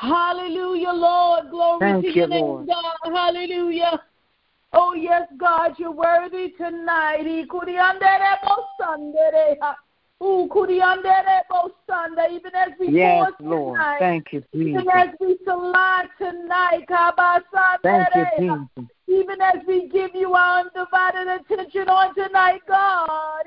Hallelujah, Lord. Glory to your name, God. Hallelujah. Oh, yes, God, you're worthy tonight. Even as we yes, pause Lord. tonight, Thank you, Jesus. even as we salute tonight, thank you, Jesus. Even as we give you our undivided attention on tonight, God.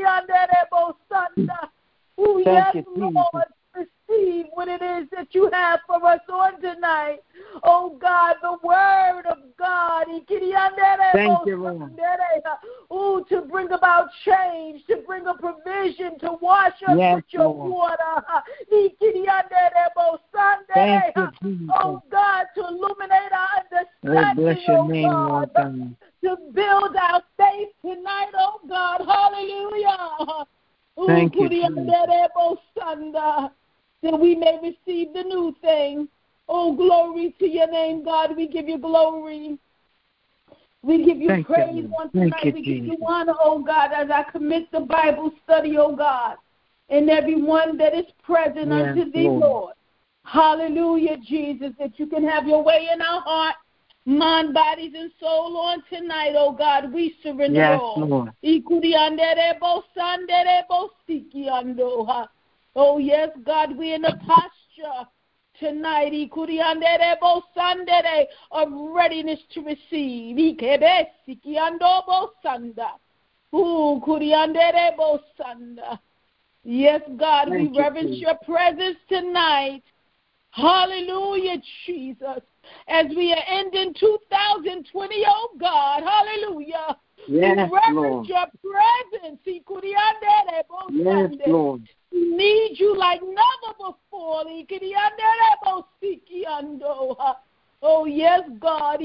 Oh, yes, Lord. Receive what it is that you have for us on tonight. Oh, God, the word of God. Thank you, Lord. Oh, to bring about change, to bring a provision, to wash us with your water. Thank you, Jesus. Oh, God, to illuminate our understanding, bless your name, Lord God. To build our faith tonight, oh, God. Hallelujah. Thank you, Jesus. That we may receive the new thing. Oh, glory to your name, God. We give you glory. We give you praise on tonight. We give you honor, oh God, as I commit the Bible study, oh God, and everyone that is present unto thee, Lord. Hallelujah, Jesus, that you can have your way in our heart, mind, bodies, and soul on tonight, oh God. We surrender all. Lord. Oh, yes, God, we're in a posture tonight of readiness to receive. Yes, God, we reverence your presence tonight. Hallelujah, Jesus. As we are ending 2020, oh God, hallelujah. Yes, we reverence Lord. your presence. Yes, Lord. We need you like never before. Oh, yes, God.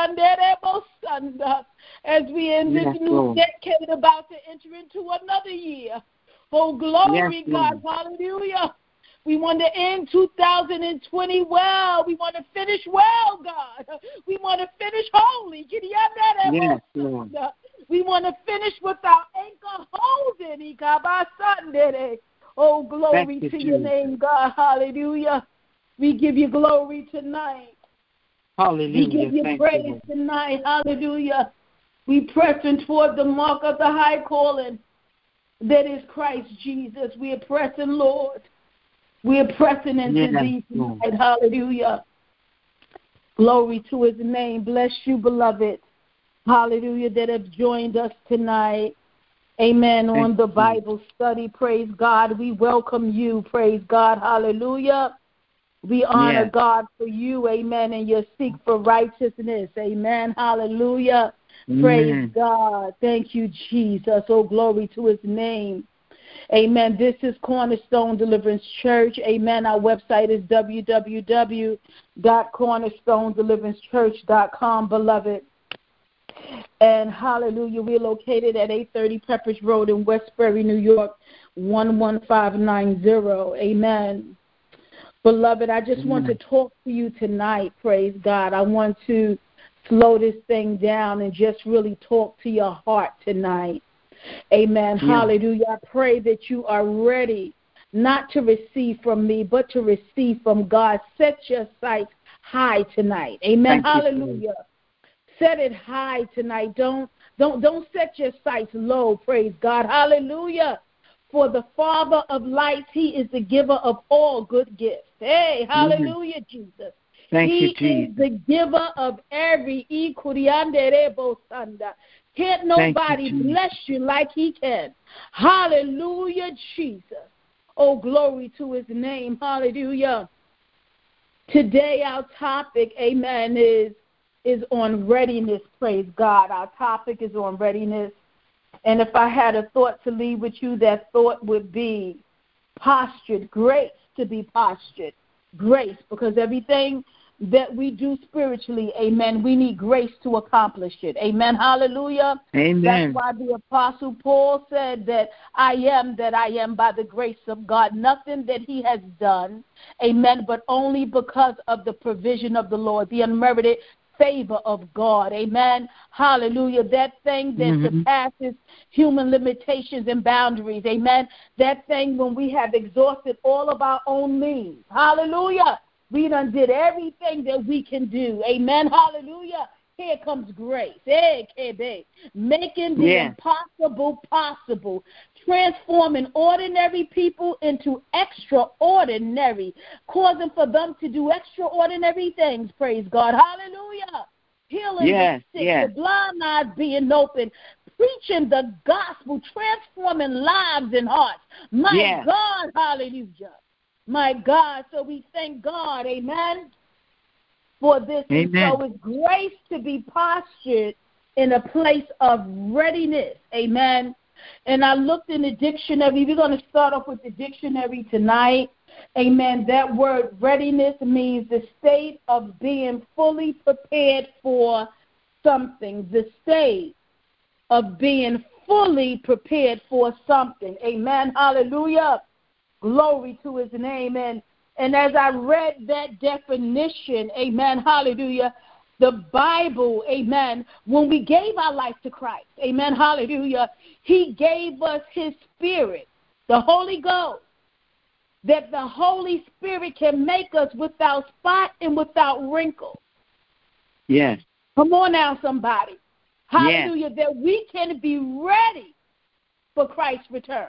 As we end this new decade, about to enter into another year. Oh, glory, God. Hallelujah. We want to end 2020 well. We want to finish well, God. We want to finish holy. Yes, Lord. We want to finish with our anchor holding. Oh, glory to your name, God. Hallelujah. We give you glory tonight. Hallelujah. We give you praise tonight. Hallelujah. We pressing toward the mark of the high calling that is Christ Jesus. We are pressing, Lord. We are pressing into thee tonight. Hallelujah. Glory to his name. Bless you, beloved. Hallelujah, that have joined us tonight. Amen. On the Bible study. Praise God. We welcome you. Praise God. Hallelujah. We honor God for you. Amen. And your seek for righteousness. Amen. Hallelujah. Praise God. Thank you, Jesus. Oh, glory to his name. Amen. This is Cornerstone Deliverance Church. Amen. Our website is www.cornerstonedeliverancepchurch.com, beloved. And hallelujah, we're located at 830 Pepperidge Road in Westbury, New York, 11590. Amen. Beloved, I just want to talk to you tonight. Praise God. I want to slow this thing down and just really talk to your heart tonight. Amen. Hallelujah. I pray that you are ready not to receive from me, but to receive from God. Set your sights high tonight. Amen. Hallelujah. Set it high tonight. Don't set your sights low. Praise God. Hallelujah. For the Father of lights, he is the giver of all good gifts. Hey, hallelujah, Jesus. Thank you, Jesus. He is the giver of every Can't nobody bless you like he can. Hallelujah, Jesus. Oh, glory to his name. Hallelujah. Today our topic, amen, is on readiness. Praise God. Our topic is on readiness. And if I had a thought to leave with you, that thought would be postured, grace to be postured. Grace, because everything that we do spiritually, amen, we need grace to accomplish it. Amen. Hallelujah. Amen. That's why the Apostle Paul said that I am by the grace of God. Nothing that he has done, amen, but only because of the provision of the Lord, the unmerited favor of God. Amen. Hallelujah. That thing that surpasses human limitations and boundaries. Amen. That thing when we have exhausted all of our own means. Hallelujah. We done did everything that we can do. Amen. Hallelujah. Here comes grace. Hey, KB. Making the impossible possible. Transforming ordinary people into extraordinary. Causing for them to do extraordinary things. Praise God. Hallelujah. Healing the sick. The blind eyes being open. Preaching the gospel. Transforming lives and hearts. My God. Hallelujah. My God. So we thank God. Amen. For this. Amen. And so it's grace to be postured in a place of readiness. Amen. And I looked in the dictionary. We're going to start off with the dictionary tonight. Amen. That word readiness means the state of being fully prepared for something. The state of being fully prepared for something. Amen. Hallelujah. Glory to his name. And as I read that definition, amen, hallelujah, the Bible, amen, when we gave our life to Christ, amen, hallelujah, he gave us his spirit, the Holy Ghost, that the Holy Spirit can make us without spot and without wrinkle. Yes. Come on now, somebody. Hallelujah, that we can be ready for Christ's return.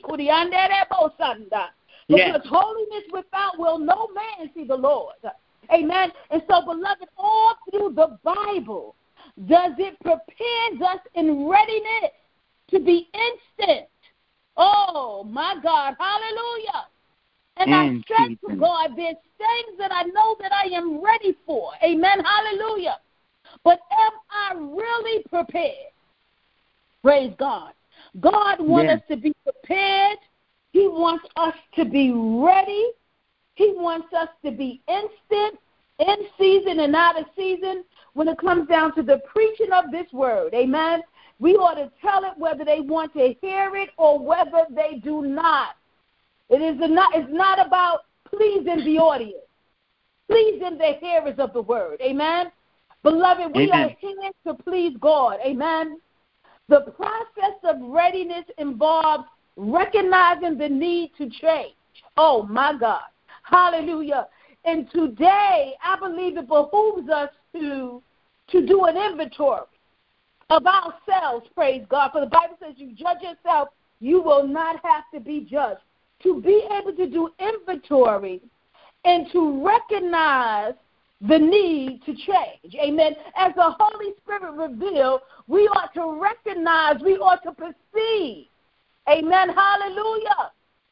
Because holiness without will no man see the Lord. Amen. And so, beloved, all through the Bible, does it prepare us in readiness to be instant? Oh, my God. Hallelujah. And I said to God, there's things that I know that I am ready for. Amen. Hallelujah. But am I really prepared? Praise God. God wants us to be prepared. He wants us to be ready. He wants us to be instant, in season and out of season when it comes down to the preaching of this word. Amen. We ought to tell it whether they want to hear it or whether they do not. It's not about pleasing the audience, pleasing the hearers of the word. Amen. Beloved, we are here to please God. Amen. The process of readiness involves recognizing the need to change. Oh, my God. Hallelujah. And today, I believe it behooves us to do an inventory of ourselves, praise God. For the Bible says you judge yourself, you will not have to be judged. To be able to do inventory and to recognize the need to change. Amen. As the Holy Spirit revealed, we ought to recognize, we ought to perceive. Amen. Hallelujah.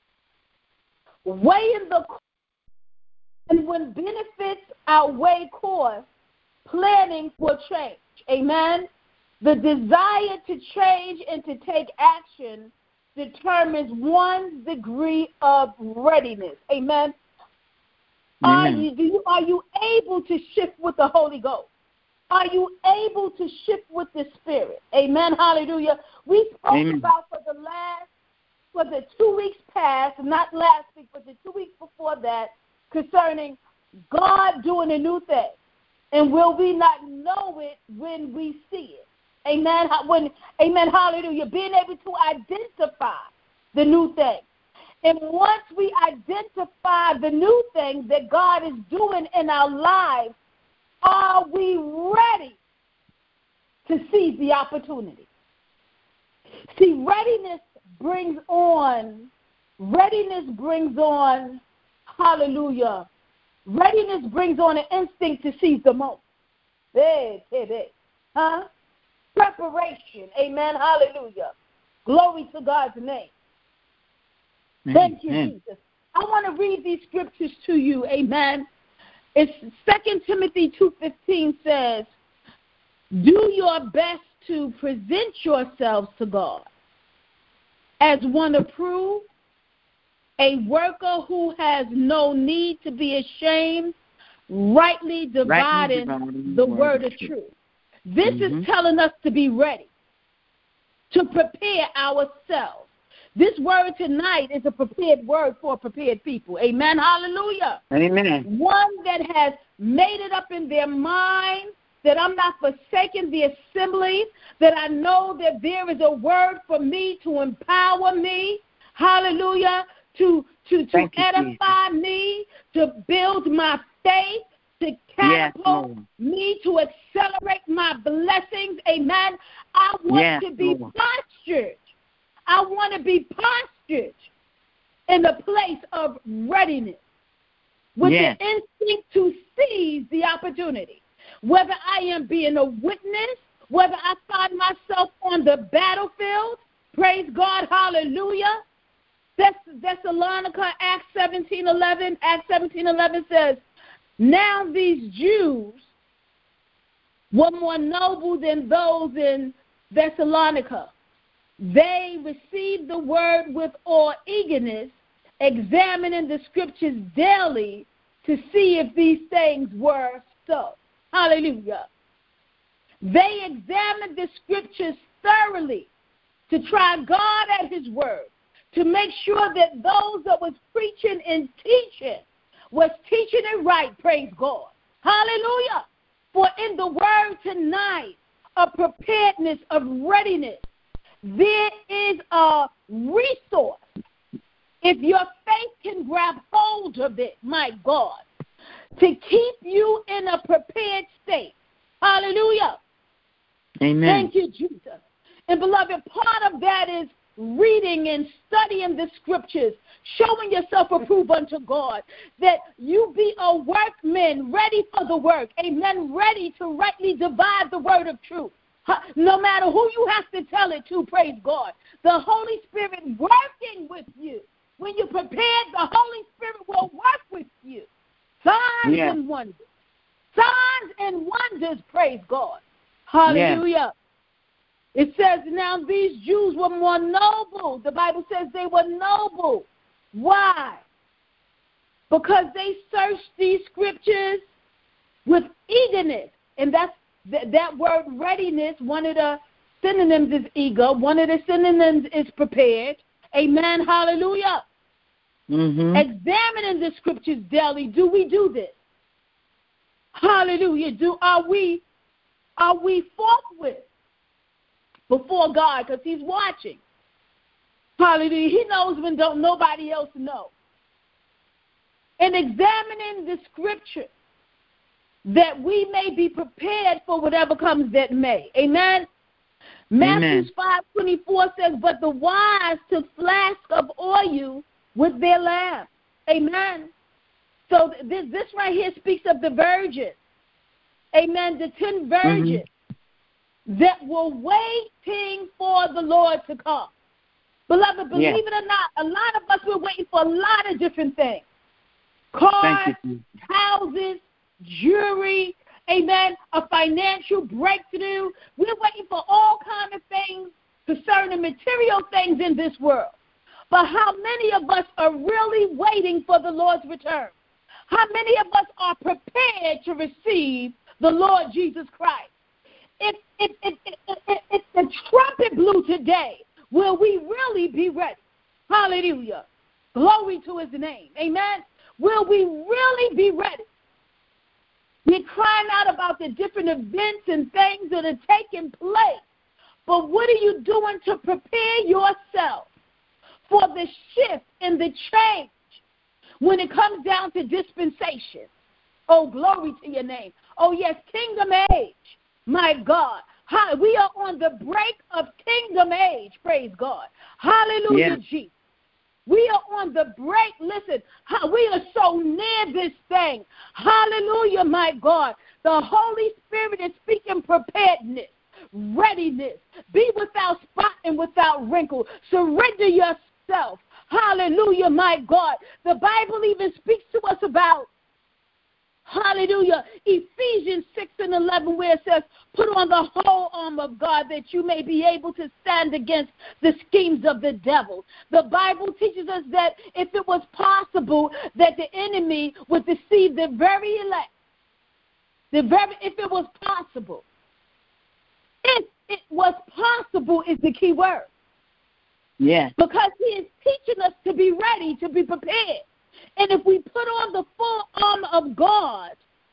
Weighing the cost, and when benefits outweigh cost, planning for change. Amen. The desire to change and to take action determines one's degree of readiness. Amen. Are you able to shift with the Holy Ghost? Are you able to shift with the Spirit? Amen. Hallelujah. We spoke about for the 2 weeks past, not last week, but the 2 weeks before that, concerning God doing a new thing. And will we not know it when we see it? Amen. Amen. Hallelujah. Being able to identify the new thing. And once we identify the new thing that God is doing in our lives, are we ready to seize the opportunity? See, readiness brings on, hallelujah, readiness brings on an instinct to seize the moment. Preparation, amen, hallelujah. Glory to God's name. Thank you, Jesus. I want to read these scriptures to you, amen. It's 2 Timothy 2:15 says, do your best to present yourselves to God as one approved, a worker who has no need to be ashamed, rightly dividing the word of truth. This is telling us to be ready, to prepare ourselves. This word tonight is a prepared word for prepared people. Amen. Hallelujah. Amen. One that has made it up in their mind that I'm not forsaking the assembly, that I know that there is a word for me to empower me, hallelujah, to Thank you, edify me, to build my faith, to catapult me, to accelerate my blessings. Amen. I want to be postured. I want to be postured in a place of readiness with the instinct to seize the opportunity. Whether I am being a witness, whether I find myself on the battlefield, praise God, hallelujah. Thessalonica, Acts 17:11 says, now these Jews were more noble than those in Thessalonica. They received the word with all eagerness, examining the scriptures daily to see if these things were so. Hallelujah. They examined the scriptures thoroughly to try God at his word, to make sure that those that was preaching and teaching was teaching it right, praise God. Hallelujah. For in the word tonight, a preparedness of readiness, there is a resource. If your faith can grab hold of it, my God, to keep you in a prepared state. Hallelujah. Amen. Thank you, Jesus. And beloved, part of that is reading and studying the scriptures, showing yourself approved unto God, that you be a workman ready for the work, amen, ready to rightly divide the word of truth. No matter who you have to tell it to, praise God, the Holy Spirit working with you. When you're prepared, the Holy Spirit will work with you. Signs and wonders. Signs and wonders, praise God. Hallelujah. It says, now these Jews were more noble. The Bible says they were noble. Why? Because they searched these scriptures with eagerness. And that word readiness, one of the synonyms is eager. One of the synonyms is prepared. Amen. Hallelujah. Mm-hmm. Examining the scriptures daily. Do we do this? Hallelujah. Are we forthwith before God, because he's watching. Hallelujah. He knows when don't nobody else know. And examining the scripture that we may be prepared for whatever comes that may. Amen. Matthew 5:24 says, but the wise took flask of oil with their lamp. Amen. So this right here speaks of the virgins. Amen. The 10 virgins that were waiting for the Lord to come. Beloved, believe it or not, a lot of us were waiting for a lot of different things. Cars, houses, jewelry, amen, a financial breakthrough. We're waiting for all kinds of things concerning material things in this world. But how many of us are really waiting for the Lord's return? How many of us are prepared to receive the Lord Jesus Christ? If the trumpet blew today, will we really be ready? Hallelujah. Glory to his name. Amen. Will we really be ready? We're crying out about the different events and things that are taking place. But what are you doing to prepare yourself for the shift and the change when it comes down to dispensation? Oh, glory to your name. Oh, yes, kingdom age. My God. We are on the break of kingdom age, praise God. Hallelujah, Jesus. We are on the break. Listen, we are so near this thing. Hallelujah, my God. The Holy Spirit is speaking preparedness, readiness. Be without spot and without wrinkle. Surrender yourself. Hallelujah, my God. The Bible even speaks to us about, hallelujah, Ephesians 6:11, where it says, put on the whole armor of God that you may be able to stand against the schemes of the devil. The Bible teaches us that if it was possible that the enemy would deceive the very elect, if it was possible. If it was possible is the key word. Yes. Because he is teaching us to be ready, to be prepared. And if we put on the full armor of God,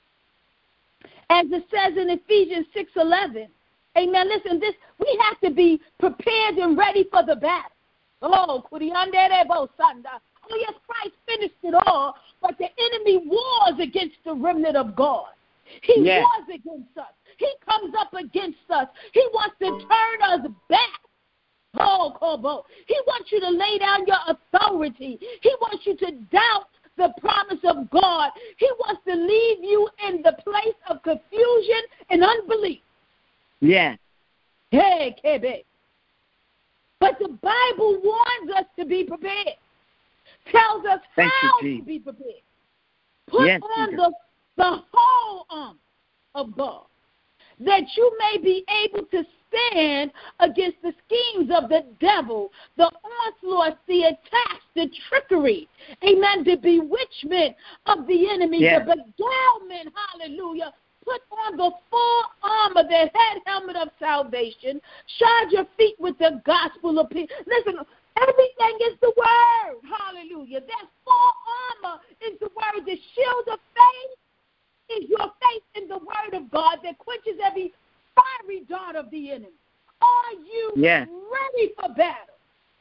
as it says in Ephesians 6:11, amen, listen, we have to be prepared and ready for the battle. Oh, Oh, yes, Christ finished it all, but the enemy wars against the remnant of God. He wars against us. He comes up against us. He wants to turn us back. Oh, Kobo. He wants you to lay down your authority. He wants you to doubt the promise of God. He wants to leave you in the place of confusion and unbelief. Yes. Hey, Kebe. But the Bible warns us to be prepared. Tells us how to be prepared. Put on the whole arm of God, that you may be able to stand against the schemes of the devil, the onslaughts, the attacks, the trickery, amen, the bewitchment of the enemy, the beguilement, hallelujah. Put on the full armor, the head helmet of salvation. Shod your feet with the gospel of peace. Listen, everything is the word, hallelujah. That full armor is the word. The shield of faith is your faith in the word of God that quenches every fiery dart of the enemy. Are you ready for battle?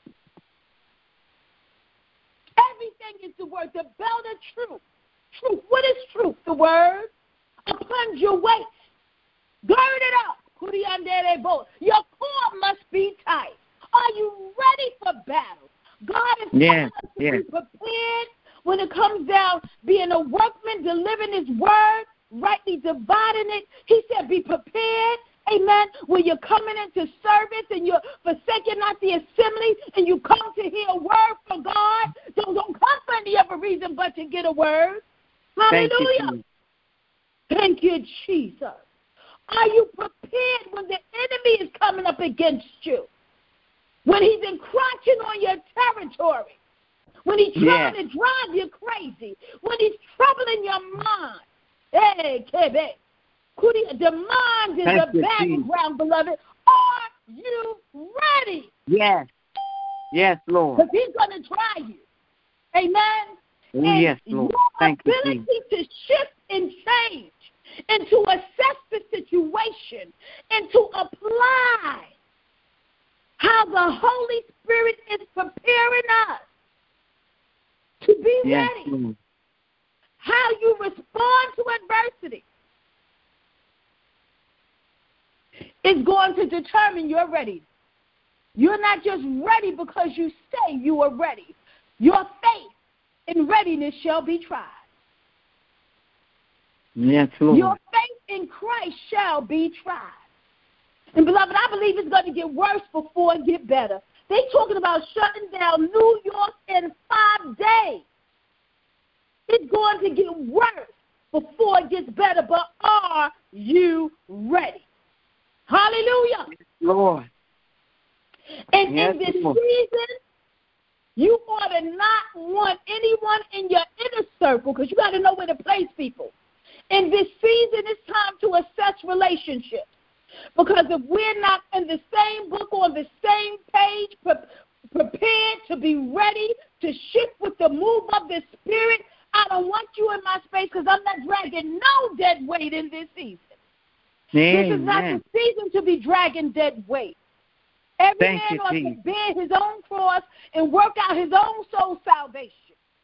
Everything is the word, the belt of truth. Truth. What is truth? The word. Upon your waist. Gird it up. Your core must be tight. Are you ready for battle? God is telling us to be prepared when it comes down being a workman, delivering his word, rightly dividing it. He said be prepared. Amen. When you're coming into service and you're forsaking not the assembly and you come to hear a word from God, don't come for any other reason but to get a word. Hallelujah. Thank you, Jesus. Are you prepared when the enemy is coming up against you? When he's encroaching on your territory? When he's trying to drive you crazy? When he's troubling your mind? Hey, Kebe. The mind is a battleground, beloved. Are you ready? Yes. Yes, Lord. Because he's going to try you. Amen? And yes, Lord. Thank you, ability to shift and change and to assess the situation and to apply how the Holy Spirit is preparing us to be ready. Lord. How you respond to adversity is going to determine your readiness. You're not just ready because you say you are ready. Your faith and readiness shall be tried. Yes, Lord. Your faith in Christ shall be tried. And, beloved, I believe it's going to get worse before it get better. They're talking about shutting down New York in 5 days. It's going to get worse before it gets better, but are you ready? Hallelujah. Yes, Lord. And in this season, you ought to not want anyone in your inner circle, because you got to know where to place people. In this season, it's time to assess relationships. Because if we're not in the same book, on the same page, prepared to be ready to shift with the move of the Spirit, I don't want you in my space, because I'm not dragging no dead weight in this season. Amen. This is not the season to be dragging dead weight. Every man ought to bear his own cross and work out his own soul salvation.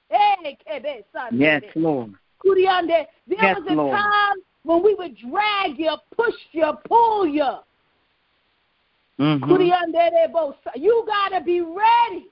Yes, Lord. There was a time when we would drag you, push you, pull you. You got to be ready.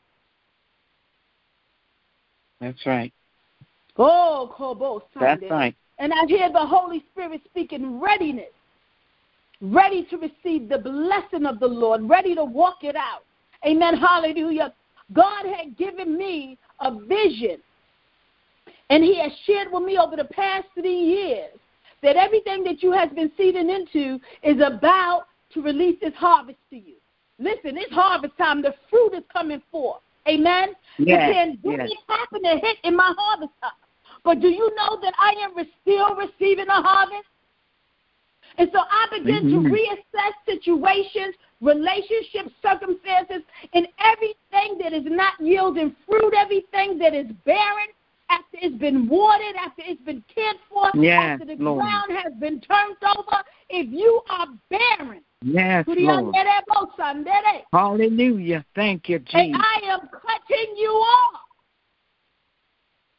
That's right. Oh, Kobo. That's right. And I hear the Holy Spirit speaking readiness. Ready to receive the blessing of the Lord, ready to walk it out. Amen. Hallelujah. God had given me a vision, and he has shared with me over the past 3 years that everything that you have been seeding into is about to release this harvest to you. Listen, it's harvest time. The fruit is coming forth. Amen. Yes, the pandemic happened to hit in my harvest time. But do you know that I am still receiving a harvest? And so I begin to reassess situations, relationships, circumstances, and everything that is not yielding fruit, everything that is barren, after it's been watered, after it's been cared for, after the ground has been turned over. If you are barren, Lord. Hallelujah. Thank you, Jesus. And I am cutting you off.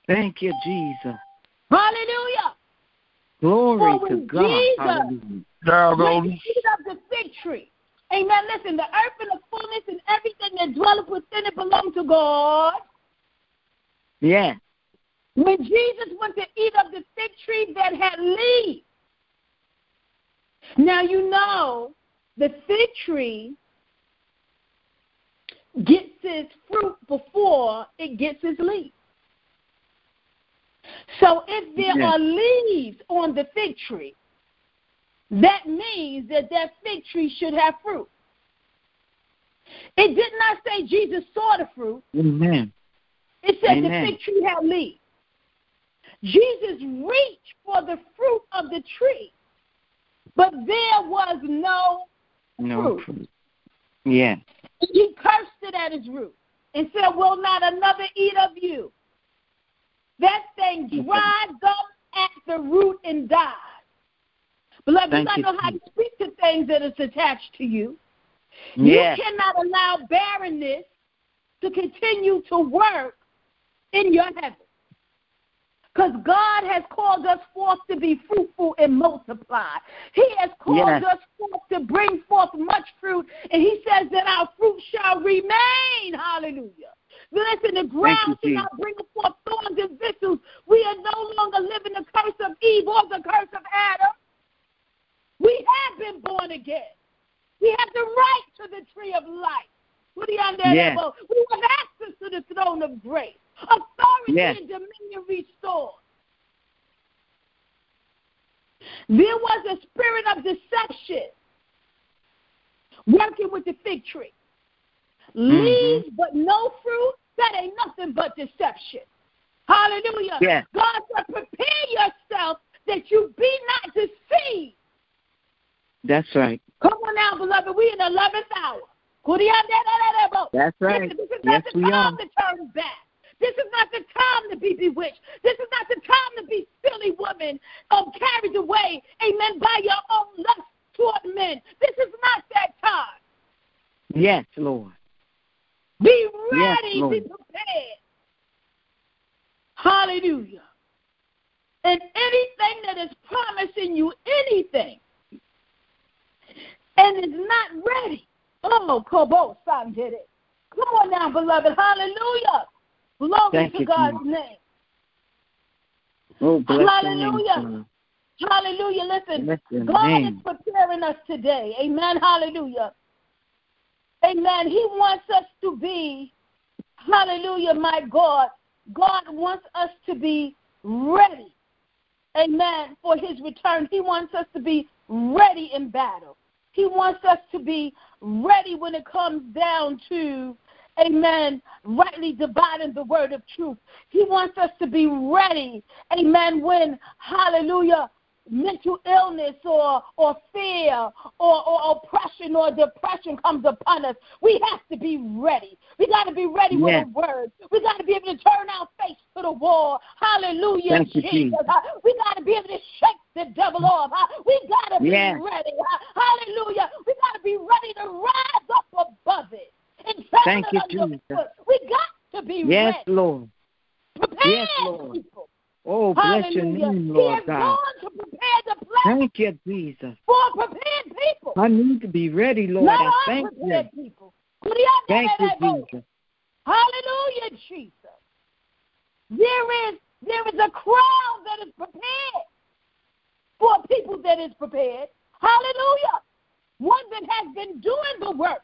Thank you, Jesus. Hallelujah. Glory For to when God. Jesus Hallelujah. when the seed of the fig tree. Amen. Listen, the earth and the fullness and everything that dwelleth within it belong to God. Yeah. When Jesus went to eat of the fig tree that had leaves. Now you know the fig tree gets its fruit before it gets its leaves. So if there are leaves on the fig tree, that means that fig tree should have fruit. It did not say Jesus saw the fruit. Amen. It said Amen. the fig tree had leaves. Jesus reached for the fruit of the tree, but there was no fruit. Yeah. He cursed it at its root and said, will not another eat of you? That thing dried up at the root and died. Beloved, you got to know how to speak to things that is attached to you. Yeah. You cannot allow barrenness to continue to work in your heaven. Because God has called us forth to be fruitful and multiply. He has called us forth to bring forth much fruit. And he says that our fruit shall remain. Hallelujah. Listen, the ground shall not bring forth thorns and thistles. We are no longer living the curse of Eve or the curse of Adam. We have been born again. We have the right to the tree of life. We have access to the throne of grace. Authority and dominion restored. There was a spirit of deception working with the fig tree. Leaves but no fruit, that ain't nothing but deception. Hallelujah. Yeah. God said, prepare yourself that you be not deceived. That's right. Come on now, beloved. We in the 11th hour. That's right. Listen, this is not the time to turn back. This is not the time to be bewitched. This is not the time to be silly women carried away, amen, by your own lust toward men. This is not that time. Yes, Lord. Be ready, be prepared. Hallelujah. And anything that is promising you anything and is not ready, Kobo San did it. Come on now, beloved. Hallelujah. Glory to God's name. Oh, bless hallelujah. Your name, hallelujah. Listen, God is preparing us today. Amen. Hallelujah. Amen. He wants us to be, hallelujah, my God. God wants us to be ready. Amen. For his return. He wants us to be ready in battle. He wants us to be ready when it comes down to, amen, rightly dividing the word of truth. He wants us to be ready, amen, when, hallelujah, mental illness or fear or oppression or depression comes upon us. We have to be ready. We got to be ready with a word. We got to be able to turn our face to the wall. Hallelujah, Thank you, Jesus. We got to be able to shake the devil off. We got to be ready. Hallelujah. We got to be ready to rise up above it and trample it underfoot. We got to be ready. Yes, Lord. Prepare people. Oh, bless your name, Lord God. He has gone to prepare the place. Thank you, Jesus. For prepared people. I need to be ready, Lord. Not I thank you. People. Thank you, Jesus. Hallelujah, Jesus. There is a crowd that is prepared for people that is prepared. Hallelujah. One that has been doing the work.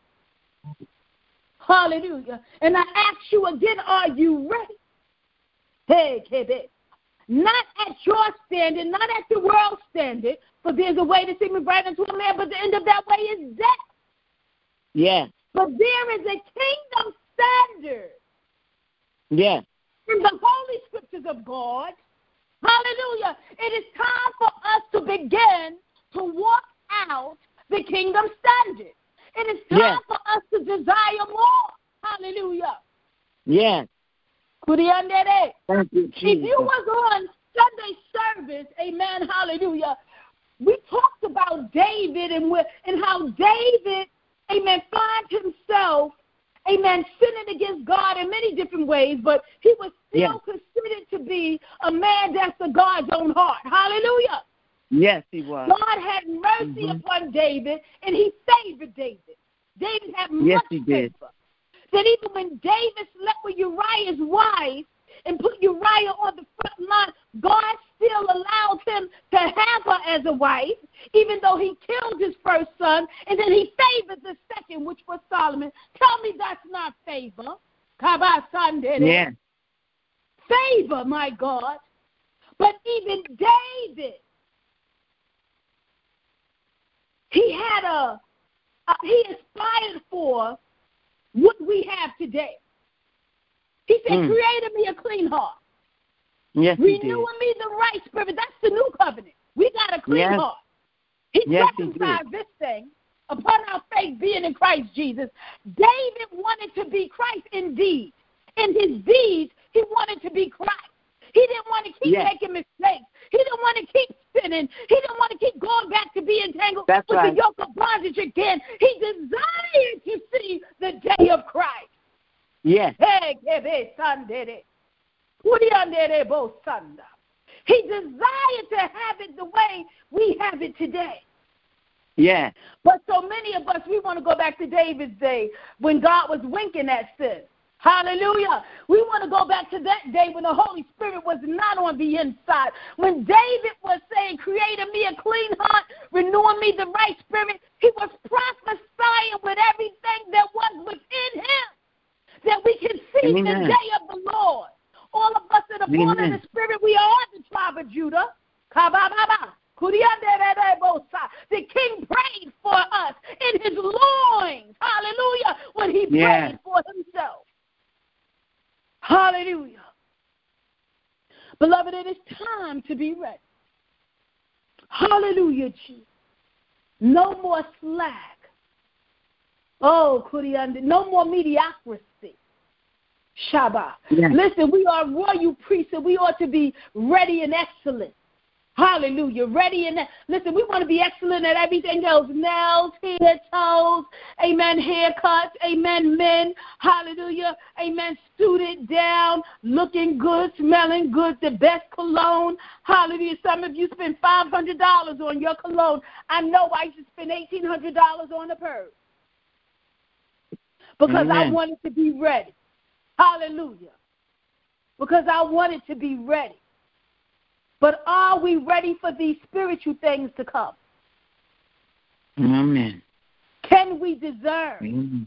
Hallelujah. And I ask you again, are you ready? Hey, KB. Not at your standard, not at the world's standard, for there's a way to see me bright unto a man, but the end of that way is death. Yes. But there is a kingdom standard. Yes. In the holy scriptures of God. Hallelujah. It is time for us to begin to walk out the kingdom standard. It is time for us to desire more. Hallelujah. Yes. Thank you, Jesus. If you was on Sunday service, amen, hallelujah, we talked about David and how David, amen, finds himself, amen, sinning against God in many different ways, but he was still considered to be a man after God's own heart. Hallelujah. Yes, he was. God had mercy upon David, and he favored David. David had much favor. That even when David slept with Uriah's wife and put Uriah on the front line, God still allowed him to have her as a wife, even though he killed his first son, and then he favored the second, which was Solomon. Tell me that's not favor. Yeah. Favor, my God. But even David, he aspired for what we have today. He said, create me a clean heart. Yes, renewing me the right spirit. That's the new covenant. We got a clean heart. He circumcised this thing upon our faith being in Christ Jesus. David wanted to be Christ indeed. In his deeds, he wanted to be Christ. He didn't want to keep making mistakes. He didn't want to keep sinning. He didn't want to keep going back to be entangled with the yoke of bondage again. He desired to see the day of Christ. Yes. He desired to have it the way we have it today. Yeah. But so many of us, we want to go back to David's day when God was winking at sin. Hallelujah. We want to go back to that day when the Holy Spirit was not on the inside. When David was saying, create in me a clean heart, renewing me the right spirit, he was prophesying with everything that was within him, that we can see the day of the Lord. All of us that are born in the Spirit, we are the tribe of Judah. The King prayed for us in his loins. Hallelujah. When he prayed for himself. Hallelujah. Beloved, it is time to be ready. Hallelujah, Jesus. No more slack. Oh, no more mediocrity. Shabbat. Listen, we are royal priests, and we ought to be ready and excellent. Hallelujah. Ready and listen, we want to be excellent at everything else. Nails, hair, toes, amen, haircuts, amen, men, hallelujah, amen, suited down, looking good, smelling good, the best cologne, hallelujah. Some of you spend $500 on your cologne. I know I used to spend $1,800 on a purse because I wanted to be ready. Hallelujah. Because I wanted to be ready. But are we ready for these spiritual things to come? Amen. Can we discern?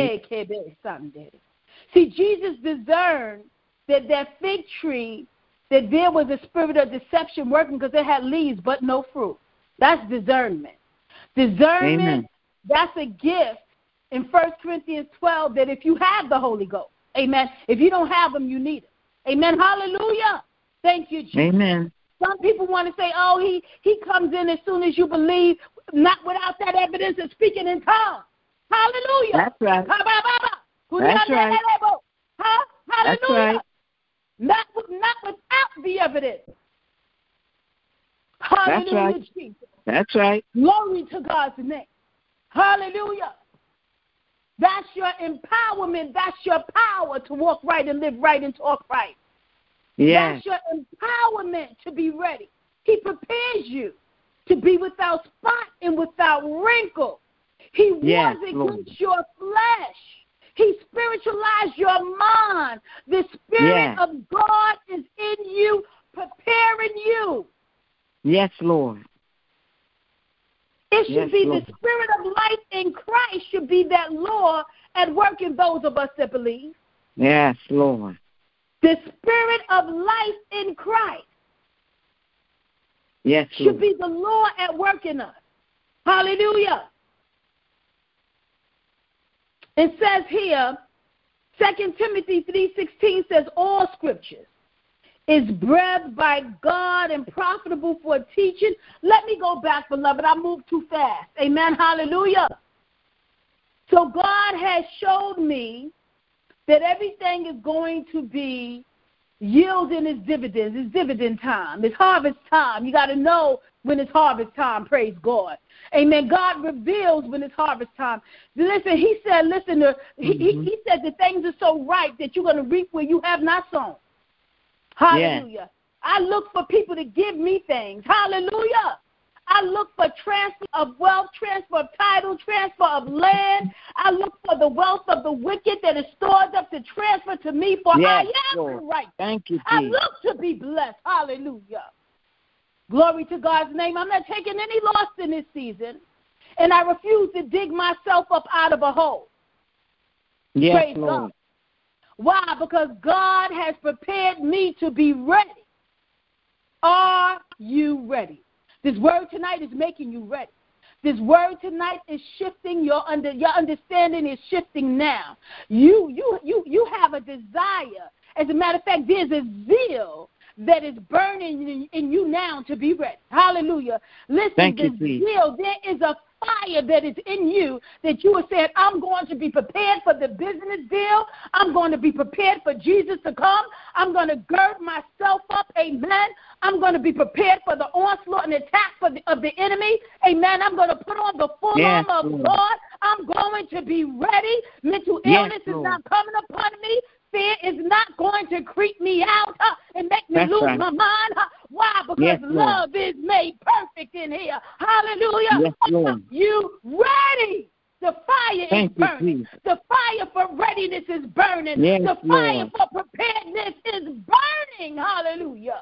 See, Jesus discerned that fig tree, that there was a spirit of deception working because it had leaves but no fruit. That's discernment. Discernment, that's a gift in 1 Corinthians 12 that if you have the Holy Ghost, amen, if you don't have them, you need them. Amen. Hallelujah. Thank you, Jesus. Amen. Some people want to say, oh, he comes in as soon as you believe, not without that evidence of speaking in tongues. Hallelujah. That's right. That's right. Huh? Hallelujah. That's right. Not without the evidence. Hallelujah, That's right. Jesus. That's right. Glory to God's name. Hallelujah. That's your empowerment. That's your power to walk right and live right and talk right. Yes. That's your empowerment to be ready. He prepares you to be without spot and without wrinkle. He wars against your flesh. He spiritualized your mind. The Spirit of God is in you, preparing you. Yes, Lord. It should be the Spirit of life in Christ should be that law at work in those of us that believe. Yes, Lord. The Spirit of life in Christ Lord. should be the law at work in us. Hallelujah. It says here, 2 Timothy 3:16 says, all scriptures is breathed by God and profitable for teaching. Let me go back, beloved. I moved too fast. Amen. Hallelujah. So God has showed me that everything is going to be yielding its dividends. It's dividend time. It's harvest time. You got to know when it's harvest time, praise God. Amen. God reveals when it's harvest time. Listen, he said, he said that things are so ripe that you're going to reap where you have not sown. Hallelujah. Yeah. I look for people to give me things. Hallelujah. I look for transfer of wealth, transfer of title, transfer of land. I look for the wealth of the wicked that is stored up to transfer to me, for I am right. Thank you, Jesus. I look to be blessed. Hallelujah. Glory to God's name. I'm not taking any loss in this season, and I refuse to dig myself up out of a hole. Yes, praise Lord. God. Why? Because God has prepared me to be ready. Are you ready? This word tonight is making you ready. This word tonight is shifting your understanding is shifting now. You have a desire. As a matter of fact, there's a zeal that is burning in you now to be ready. Hallelujah. Listen, this zeal, there is a fire that is in you that you are saying, I'm going to be prepared for the business deal. I'm going to be prepared for Jesus to come. I'm going to gird myself up. Amen. I'm going to be prepared for the onslaught and attack of the enemy. Amen. I'm going to put on the full armor of God. I'm going to be ready. Mental illness is not coming upon me. Fear is not going to creep me out and make me lose my mind. Why? Because love is made perfect in here. Hallelujah. Yes, Lord. You ready? The fire is burning. The fire for readiness is burning. Yes, the fire Lord. for preparedness is burning. Hallelujah.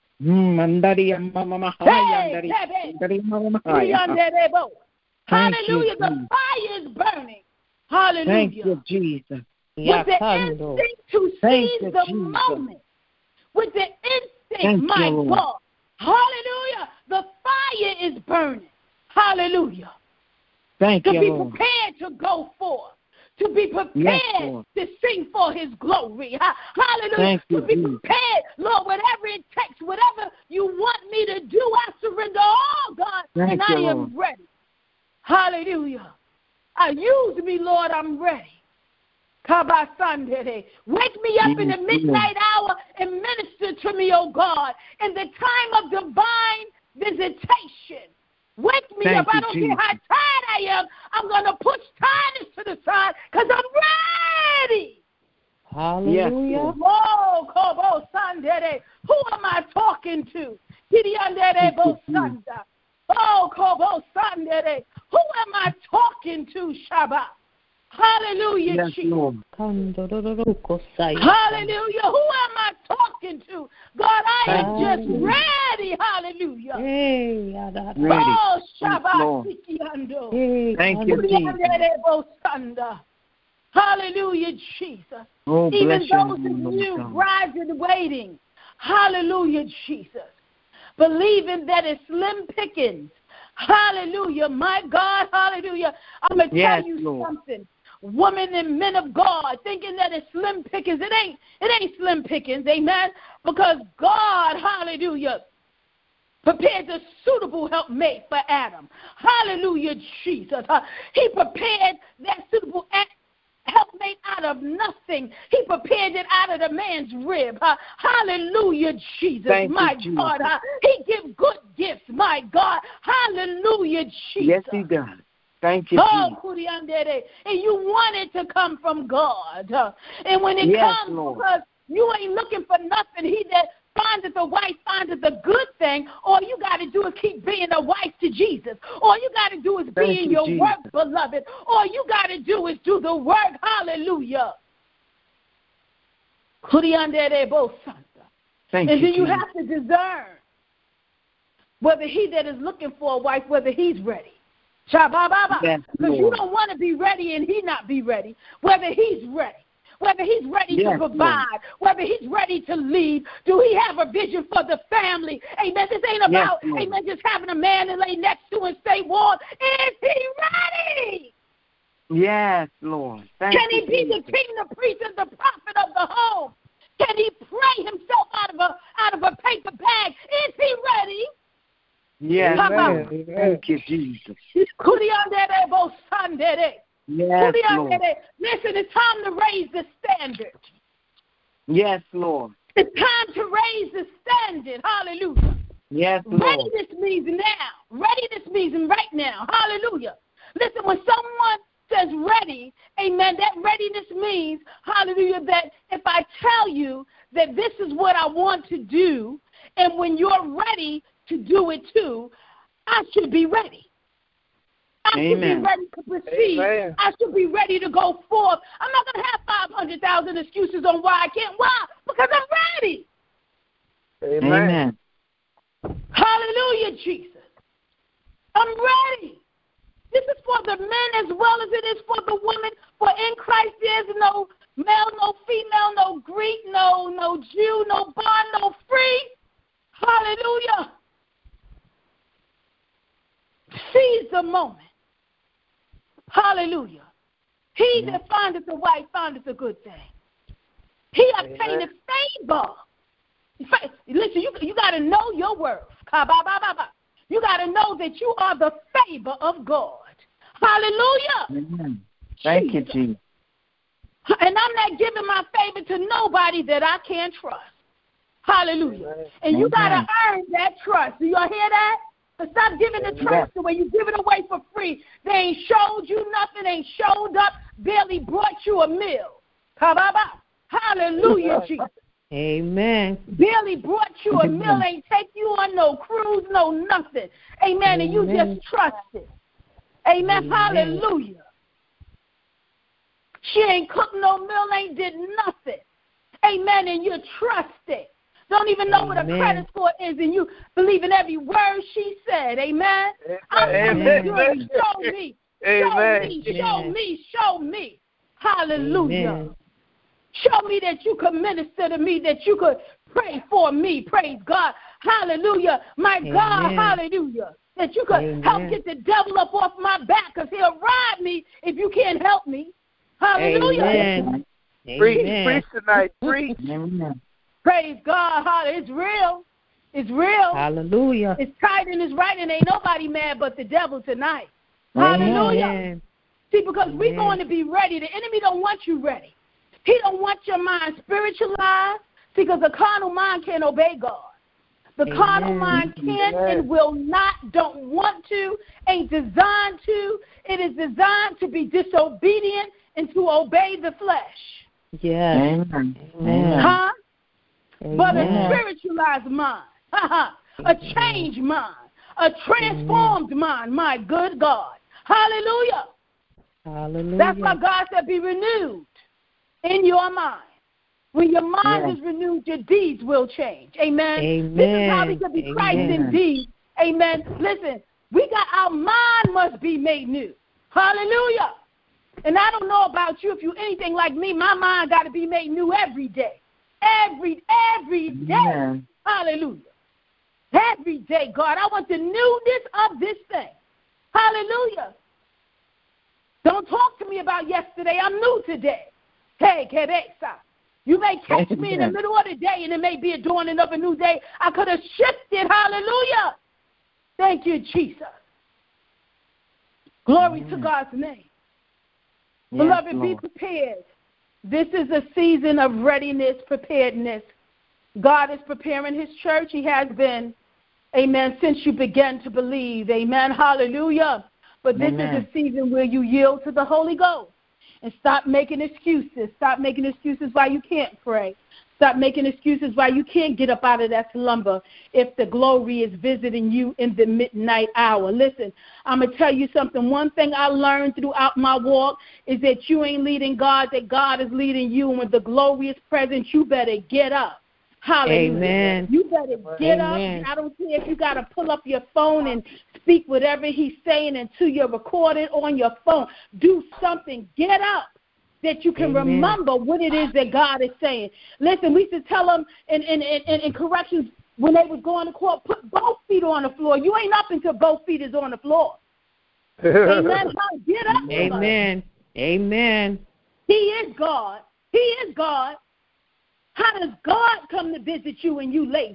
Hallelujah. The fire is burning. Hallelujah. Thank you, Jesus. With the instinct to seize the moment. With the instinct, my God. Hallelujah. The fire is burning. Hallelujah. Thank you, To be Lord. prepared to go forth. To be prepared to sing for his glory. Hallelujah. To be prepared, Lord, whatever it takes, whatever you want me to do, I surrender all, God, and I am ready. Hallelujah. Use me, Lord, I'm ready. Wake me up in the midnight hour and minister to me, oh God, in the time of divine visitation. Wake me up. I don't care how tired I am. I'm going to push tiredness to the side because I'm ready. Hallelujah. Oh, Kobo Sandere. Who am I talking to? Oh, Kobo Sandere. Who am I talking to, Shabbat? Hallelujah, Jesus. Hallelujah. Who am I talking to? God, I am just ready. Hallelujah. Oh, Shabbat. Thank you, Jesus. Hallelujah, Jesus. Oh, even those of you brides in waiting. Hallelujah, Jesus. Believing that it's slim pickings. Hallelujah, my God. Hallelujah. I'm going to tell you something. Women and men of God thinking that it's slim pickings. It ain't slim pickings, amen, because God, hallelujah, prepared the suitable helpmate for Adam. Hallelujah, Jesus. He prepared that suitable helpmate out of nothing. He prepared it out of the man's rib. Hallelujah, Jesus. My God. He gives good gifts, my God. Hallelujah, Jesus. Yes, he does. Thank you, Jesus. And you want it to come from God. And when it comes, because you ain't looking for nothing, he that findeth a wife findeth a good thing. All you got to do is keep being a wife to Jesus. All you got to do is be in your work, beloved. All you got to do is do the work. Hallelujah. And then you have to discern whether he that is looking for a wife, whether he's ready. Because you don't want to be ready and he not be ready. Whether he's ready. Whether he's ready to provide, whether he's ready to lead. Do he have a vision for the family? Amen. This ain't about, amen, just having a man to lay next to and stay warm. Is he ready? Yes, Lord. Can he be the king, the priest, and the prophet of the home? Can he pray himself out of a paper bag? Is he ready? Yes, Lord. Thank you, Jesus. Yes, Lord. Listen, it's time to raise the standard. Yes, Lord. It's time to raise the standard. Hallelujah. Yes, Lord. Readiness means now. Readiness means right now. Hallelujah. Listen, when someone says ready, amen, that readiness means, hallelujah, that if I tell you that this is what I want to do, and when you're ready to do it too, I should be ready. I should be ready to proceed. Amen. I should be ready to go forth. I'm not going to have 500,000 excuses on why I can't. Why? Because I'm ready. Amen. Hallelujah, Jesus. I'm ready. This is for the men as well as it is for the women. For in Christ there is no male, no female, no Greek, no Jew, no bond, no free. Hallelujah. Seize the moment. Hallelujah. He that findeth a wife findeth a good thing. He obtaineth favor. Listen, you got to know your worth. You got to know that you are the favor of God. Hallelujah. Amen. Thank you, Jesus. And I'm not giving my favor to nobody that I can't trust. Hallelujah. And you got to earn that trust. Do y'all hear that? Stop giving the trust away. You give it away for free. They ain't showed you nothing. They ain't showed up. Barely brought you a meal. Hallelujah, Jesus. Amen. Barely brought you a meal. Ain't take you on no cruise, no nothing. Amen. And you just trust it. Amen. Hallelujah. She ain't cooked no meal, ain't did nothing. Amen. And you trust it. Don't even know what a credit score is, and you believe in every word she said. Amen. I'm coming. Show me. Show me. Show me. Hallelujah. Amen. Show me that you could minister to me, that you could pray for me. Praise God. Hallelujah. My God. Hallelujah. That you could help get the devil up off my back, because he'll ride me if you can't help me. Hallelujah. Amen. Preach tonight. Preach. Praise God. It's real. It's real. Hallelujah. It's tight and it's right, and ain't nobody mad but the devil tonight. Hallelujah. Amen. See, because we're going to be ready. The enemy don't want you ready. He don't want your mind spiritualized. See, because the carnal mind can't obey God. The carnal mind can't and will not, don't want to, ain't designed to. It is designed to be disobedient and to obey the flesh. Yes. Amen. Huh? But a spiritualized mind, a changed mind, a transformed mind, my good God. Hallelujah. Hallelujah. That's why God said be renewed in your mind. When your mind is renewed, your deeds will change. Amen. This is how we can be Christ indeed. Amen. Listen, our mind must be made new. Hallelujah. And I don't know about you. If you anything like me, my mind got to be made new every day. Every day. Yeah. Hallelujah. Every day, God, I want the newness of this thing. Hallelujah. Don't talk to me about yesterday. I'm new today. Hey, Quebeca. You may catch me in the middle of the day, and it may be a dawning of a new day. I could have shifted. Hallelujah. Thank you, Jesus. Glory to God's name. Yes, beloved, Lord. Be prepared. This is a season of readiness, preparedness. God is preparing his church. He has been, amen, since you began to believe. Amen. Hallelujah. But this is a season where you yield to the Holy Ghost and stop making excuses. Stop making excuses why you can't pray. Stop making excuses why you can't get up out of that slumber if the glory is visiting you in the midnight hour. Listen, I'm going to tell you something. One thing I learned throughout my walk is that you ain't leading God, that God is leading you. And when the glory is present, you better get up. Hallelujah. Amen. You better get up. I don't care if you got to pull up your phone and speak whatever he's saying until you're recorded on your phone. Do something. Get up that you can remember what it is that God is saying. Listen, we used to tell them in corrections when they was going to court, put both feet on the floor. You ain't up until both feet is on the floor. Amen. Get up. Amen. Amen. He is God. He is God. How does God come to visit you and you lazy?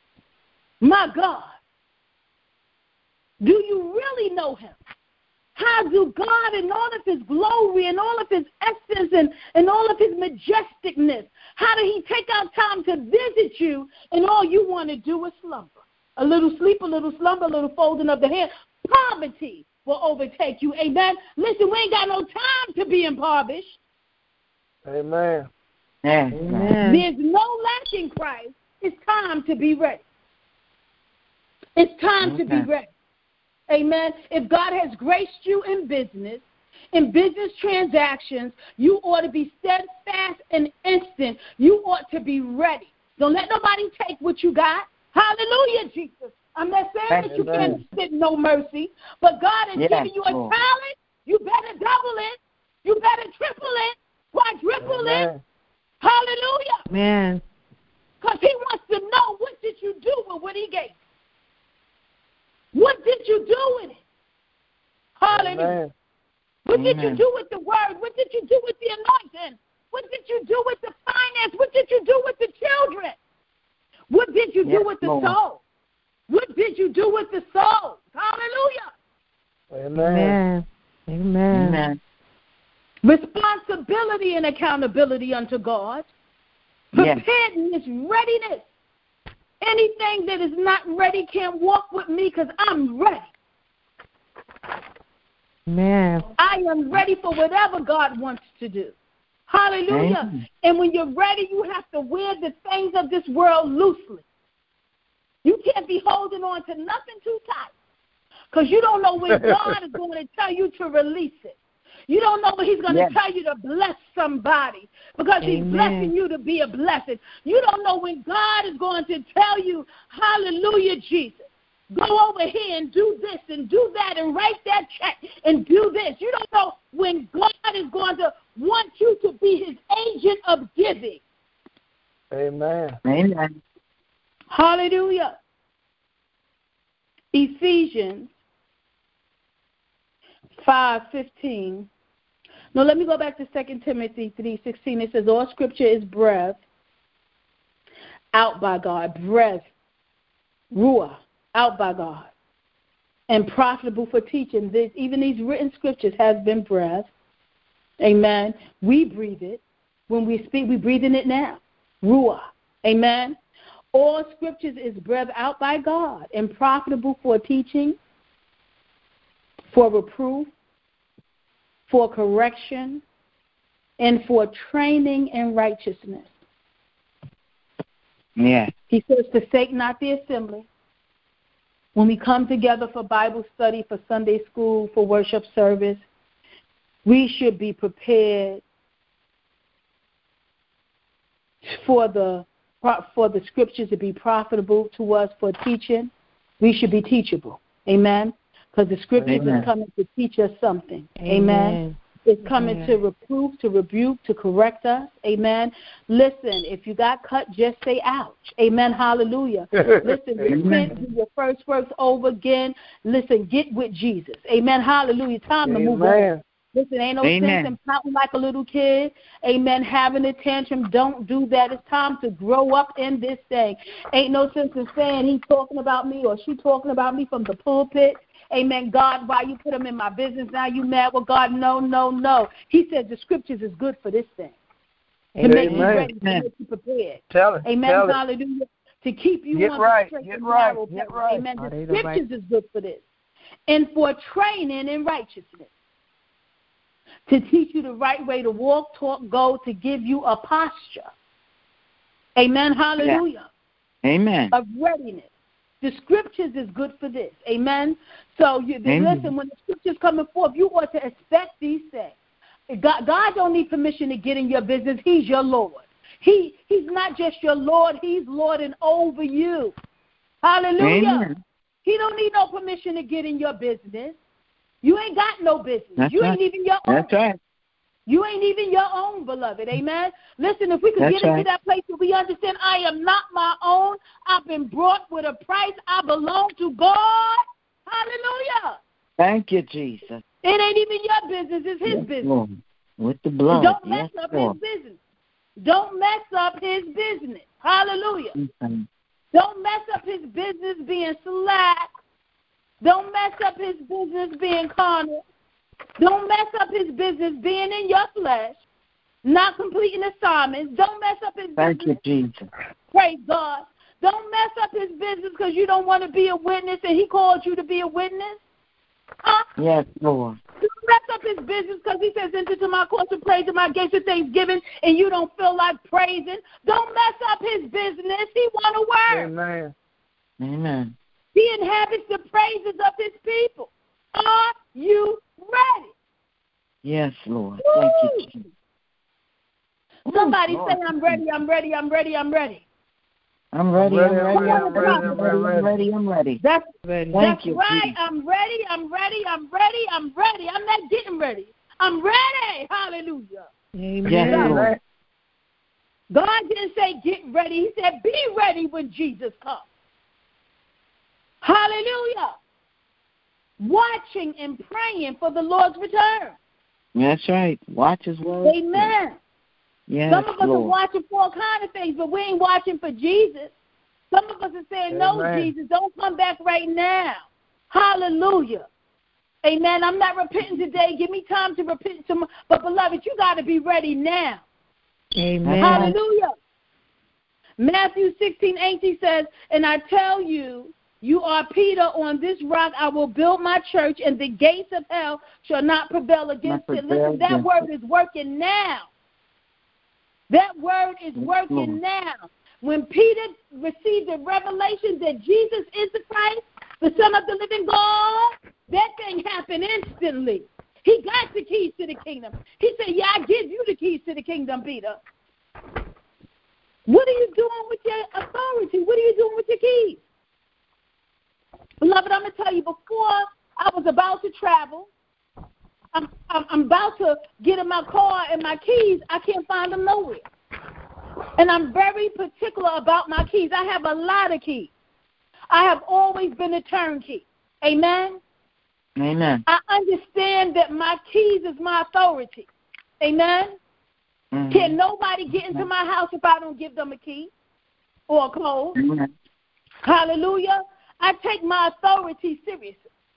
My God. Do you really know him? How how do God in all of his glory and all of his essence and all of his majesticness, how did he take out time to visit you and all you want to do is slumber? A little sleep, a little slumber, a little folding of the hand. Poverty will overtake you. Amen. Listen, we ain't got no time to be impoverished. Amen. Amen. There's no lack in Christ. It's time to be ready. It's time to be ready. Amen. If God has graced you in business transactions, you ought to be steadfast and instant. You ought to be ready. Don't let nobody take what you got. Hallelujah, Jesus. I'm not saying that you can't extend no mercy, but God has given you a talent. You better double it. You better triple it, quadruple it. Hallelujah. Amen. Because he wants to know, what did you do with what he gave you? What did you do with it? Hallelujah. Amen. What did you do with the word? What did you do with the anointing? What did you do with the finance? What did you do with the children? What did you do with the soul? What did you do with the soul? Hallelujah. Amen. Amen. Amen. Responsibility and accountability unto God. Preparedness, readiness. Anything that is not ready can't walk with me because I'm ready. Amen. I am ready for whatever God wants to do. Hallelujah. Amen. And when you're ready, you have to wear the things of this world loosely. You can't be holding on to nothing too tight because you don't know when God is going to tell you to release it. You don't know when he's going to tell you to bless somebody because he's blessing you to be a blessing. You don't know when God is going to tell you, hallelujah, Jesus, go over here and do this and do that and write that check and do this. You don't know when God is going to want you to be his agent of giving. Amen. Amen. Hallelujah. Ephesians 5:15. No, let me go back to 2 Timothy 3:16. It says, all scripture is breathed out by God. Breath, ruah, out by God. And profitable for teaching. Even these written scriptures have been breathed. Amen. We breathe it. When we speak, we breathe in it now. Ruah. Amen. All scriptures is breathed out by God and profitable for teaching, for reproof, for correction, and for training in righteousness. Yeah. He says, forsake not the assembly. When we come together for Bible study, for Sunday school, for worship service, we should be prepared for the scriptures to be profitable to us for teaching. We should be teachable. Amen. Because the scriptures is coming to teach us something. Amen. It's coming to reprove, to rebuke, to correct us. Amen. Listen, if you got cut, just say ouch. Amen. Hallelujah. Listen, repent, do your first works over again. Listen, get with Jesus. Amen. Hallelujah. Time to move on. Listen, ain't no sense in pouting like a little kid. Amen. Having a tantrum. Don't do that. It's time to grow up in this thing. Ain't no sense in saying he's talking about me or she talking about me from the pulpit. Amen. God, why you put them in my business? Now you mad with God? No, no, no. He said the scriptures is good for this thing. To make you ready, to make you prepared. Tell it. Amen. Tell hallelujah. To keep you on the straight and narrow path. Amen. The scriptures is good for this. And for training in righteousness. To teach you the right way to walk, talk, go, to give you a posture. Amen. Hallelujah. Yeah. Amen. Of readiness. The scriptures is good for this. Amen. So listen, when the scriptures coming forth, you ought to expect these things. God don't need permission to get in your business. He's your Lord. He's not just your Lord. He's lording over you. Hallelujah. Amen. He don't need no permission to get in your business. You ain't got no business. That's you right. ain't even your own. That's right. You ain't even your own, beloved. Amen. Listen, if we could get into that place where we understand I am not my own. I've been brought with a price. I belong to God. Hallelujah. Thank you, Jesus. It ain't even your business. It's his business. Lord. With the blood. Don't mess up his business. Don't mess up his business. Hallelujah. Mm-hmm. Don't mess up his business being slack. Don't mess up his business being carnal. Don't mess up his business being in your flesh, not completing assignments. Don't mess up his Thank business. you, Jesus. Praise God. Don't mess up his business because you don't want to be a witness and he called you to be a witness. Huh? Yes, Lord. Don't mess up his business because he says, enter to my courts and praise, to my gates of thanksgiving, and you don't feel like praising. Don't mess up his business. He want to work. Amen. Amen. He inhabits the praises of his people. Are you ready? Yes, Lord. Thank you, Jesus. Somebody Lord. say, I'm ready, I'm ready, I'm ready, I'm ready. I'm ready, I'm ready, I'm ready, I'm I'm ready, I'm ready. That's Ready. Thank you, right. Jesus. I'm ready, I'm ready, I'm ready, I'm ready. I'm not getting ready. I'm ready. Hallelujah. Amen. Yes, Lord. God didn't say get ready. He said be ready when Jesus comes. Hallelujah. Watching and praying for the Lord's return. That's right. Watch his word. Amen. Yes, Some of us are Lord. watching for all kinds of things, but we ain't watching for Jesus. Some of us are saying, no, Jesus, don't come back right now. Hallelujah. Amen. I'm not repenting today. Give me time to repent tomorrow. But, beloved, you got to be ready now. Amen. Hallelujah. Matthew 16:18 says, and I tell you, you are Peter, on this rock I will build my church, and the gates of hell shall not prevail against it. Listen, that word is working now. That word is working now. When Peter received the revelation that Jesus is the Christ, the Son of the living God, that thing happened instantly. He got the keys to the kingdom. He said, yeah, I give you the keys to the kingdom, Peter. What are you doing with your authority? What are you doing with your keys? Beloved, I'm going to tell you, before I was about to travel, I'm about to get in my car and my keys, I can't find them nowhere. And I'm very particular about my keys. I have a lot of keys. I have always been a turnkey. Amen? Amen. I understand that my keys is my authority. Amen? Mm-hmm. Can nobody get into my house if I don't give them a key or a code? Mm-hmm. Hallelujah. I take my authority seriously.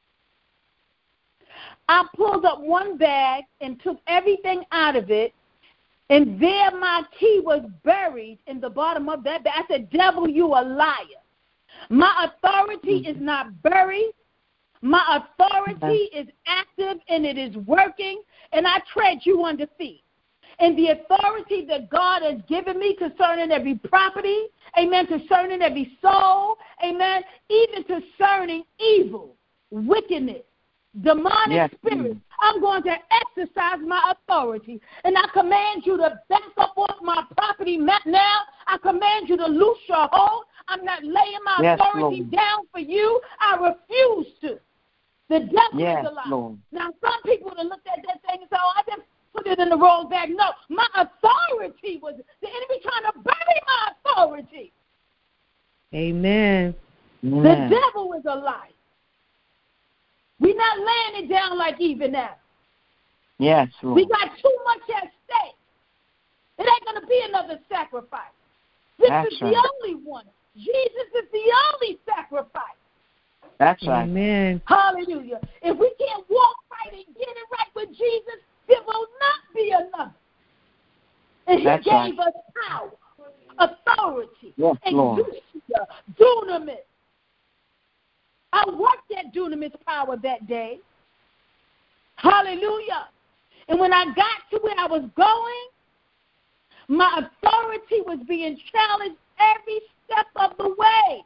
I pulled up one bag and took everything out of it, and there my key was buried in the bottom of that bag. I said, devil, you a liar. My authority is not buried. My authority is active, and it is working, and I tread you under feet. And the authority that God has given me concerning every property, amen, concerning every soul, amen, even concerning evil, wickedness, demonic spirits, I'm going to exercise my authority. And I command you to back up off my property now. I command you to loose your hold. I'm not laying my authority down for you. I refuse to. The devil is a lie. Now, some people would have looked at that thing and said, oh, I just put it in the wrong bag. No, my authority was the enemy trying to bury my authority. Amen. The devil is a lie. We're not laying it down like even now. Yes, Lord. We got too much at stake. It ain't going to be another sacrifice. This is the only one. Jesus is the only sacrifice. That's right. Amen. Hallelujah. If we can't walk right and get it right with Jesus, there will not be another. And he gave us power, authority, exousia, dunamis. I worked that dunamis power that day. Hallelujah. And when I got to where I was going, my authority was being challenged every step of the way.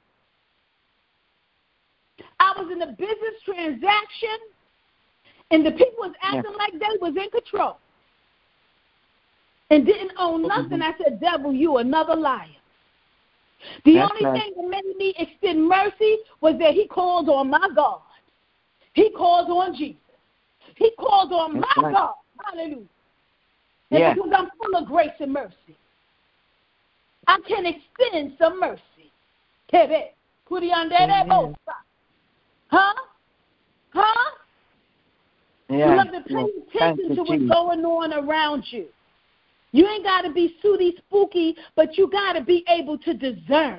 I was in a business transaction, and the people was acting like they was in control and didn't own nothing. I said, devil, you another liar. The only thing that made me extend mercy was that he called on my God. He called on Jesus. He called on my God. Hallelujah. And because I'm full of grace and mercy, I can extend some mercy. Huh? Yeah. You have to pay attention to what's going on around you. You ain't got to be sooty spooky, but you got to be able to discern.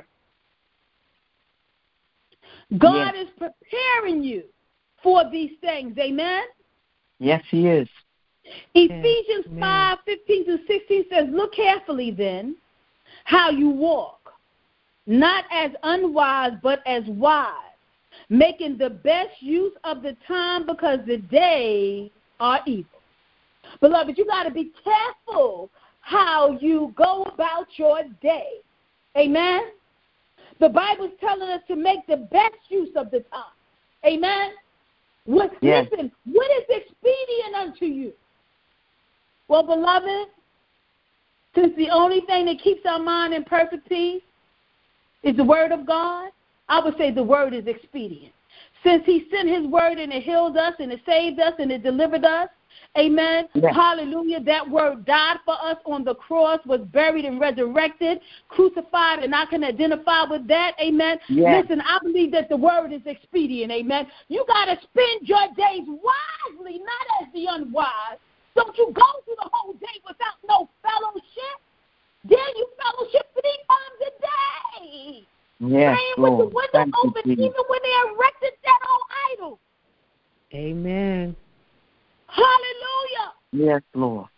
God is preparing you for these things. Amen? Yes, he is. Ephesians Amen. 5:15-16 says, look carefully then how you walk, not as unwise, but as wise, making the best use of the time because the days are evil. Beloved, you got to be careful how you go about your day. Amen? The Bible's telling us to make the best use of the time. Amen? Yes. Listen, what is expedient unto you? Well, beloved, since the only thing that keeps our mind in perfect peace is the word of God, I would say the word is expedient. Since he sent his word and it healed us and it saved us and it delivered us, amen, yes. Hallelujah, that word died for us on the cross, was buried and resurrected, crucified, and I can identify with that, amen. Yes. Listen, I believe that the word is expedient, amen. You got to spend your days wisely, not as the unwise. Don't you go through the whole day without no fellowship. Then you fellowship 3 times a day. Yes, Praying Lord. with the window Thank you, open Jesus. even when they erected that old idol. Amen. Hallelujah. Yes, Lord.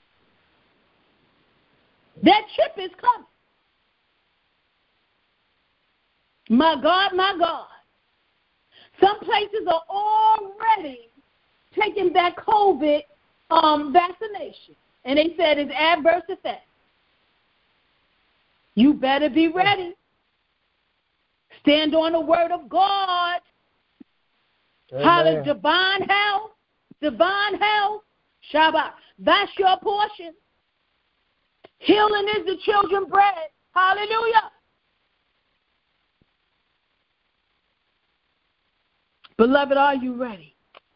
That trip is coming. My God, my God. Some places are already taking that COVID vaccination, and they said it's adverse effects. You better be ready. Stand on the word of God. Hallelujah. Divine health. Shabbat. That's your portion. Healing is the children's bread. Hallelujah. Beloved, are you ready?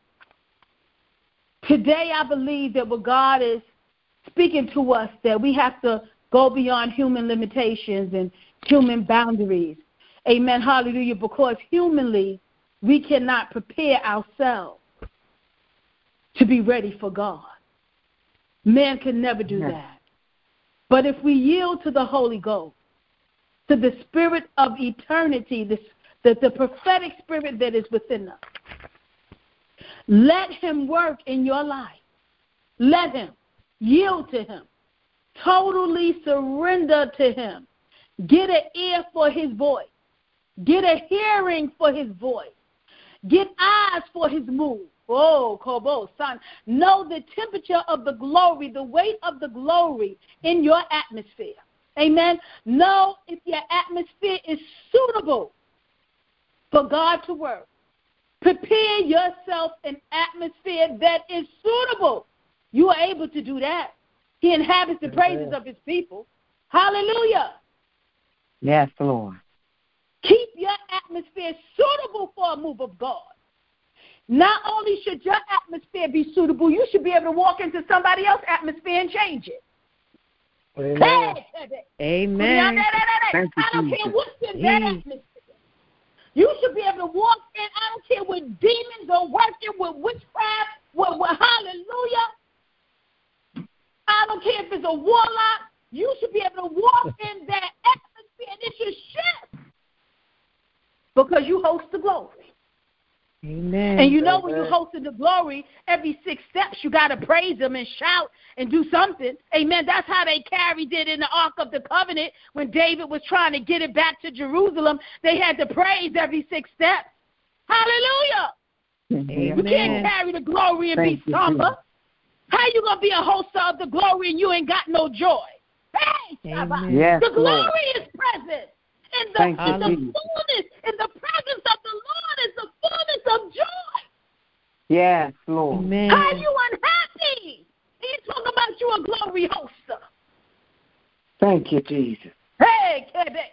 Today, I believe that what God is speaking to us, that we have to go beyond human limitations and human boundaries. Amen. Hallelujah. Because humanly, we cannot prepare ourselves to be ready for God. Man can never do that. But if we yield to the Holy Ghost, to the spirit of eternity, the prophetic spirit that is within us, let him work in your life. Let him. Yield to him. Totally surrender to him. Get an ear for his voice. Get a hearing for his voice. Get eyes for his move. Oh, Kobo, son. Know the temperature of the glory, the weight of the glory in your atmosphere. Amen. Know if your atmosphere is suitable for God to work. Prepare yourself an atmosphere that is suitable. You are able to do that. He inhabits the praises of his people. Hallelujah. Yes, Lord. Keep your atmosphere suitable for a move of God. Not only should your atmosphere be suitable, you should be able to walk into somebody else's atmosphere and change it. Amen. Amen. I don't care what's in that atmosphere. You should be able to walk in. I don't care what demons are working, with witchcraft, with hallelujah. I don't care if it's a warlock. You should be able to walk in that atmosphere and it should shift because you host the glory. Amen. And you know when you hosted the glory, every 6 steps you got to praise him and shout and do something. Amen. That's how they carried it in the Ark of the Covenant when David was trying to get it back to Jerusalem. They had to praise every 6 steps. Hallelujah. Amen. You can't carry the glory and be somber. How you going to be a hoster of the glory and you ain't got no joy? Hey, yes, the glory is present. In the fullness, in the presence of the Lord is the fullness of joy. Yes, Lord. Amen. How are you unhappy? He's talking about you a glory hoster. Thank you, Jesus. Hey, Kebe.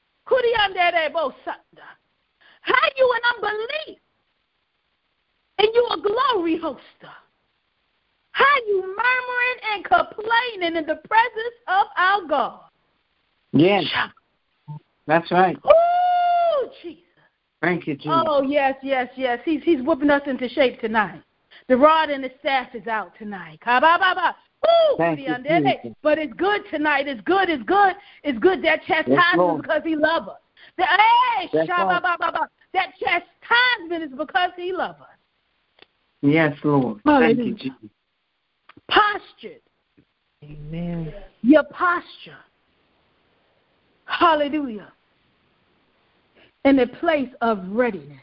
How you in unbelief? And you a glory hoster. How you murmuring and complaining in the presence of our God? Yes. That's right. Oh, Jesus. Thank you, Jesus. Oh, yes. He's whipping us into shape tonight. The rod and the staff is out tonight. Thank you, Jesus. But it's good tonight. It's good. It's good. That chastisement is because he loves us. That chastisement is because he loves us. Yes, Lord. Hallelujah. Thank you, Jesus. Postured. Amen. Your posture. Hallelujah. In a place of readiness.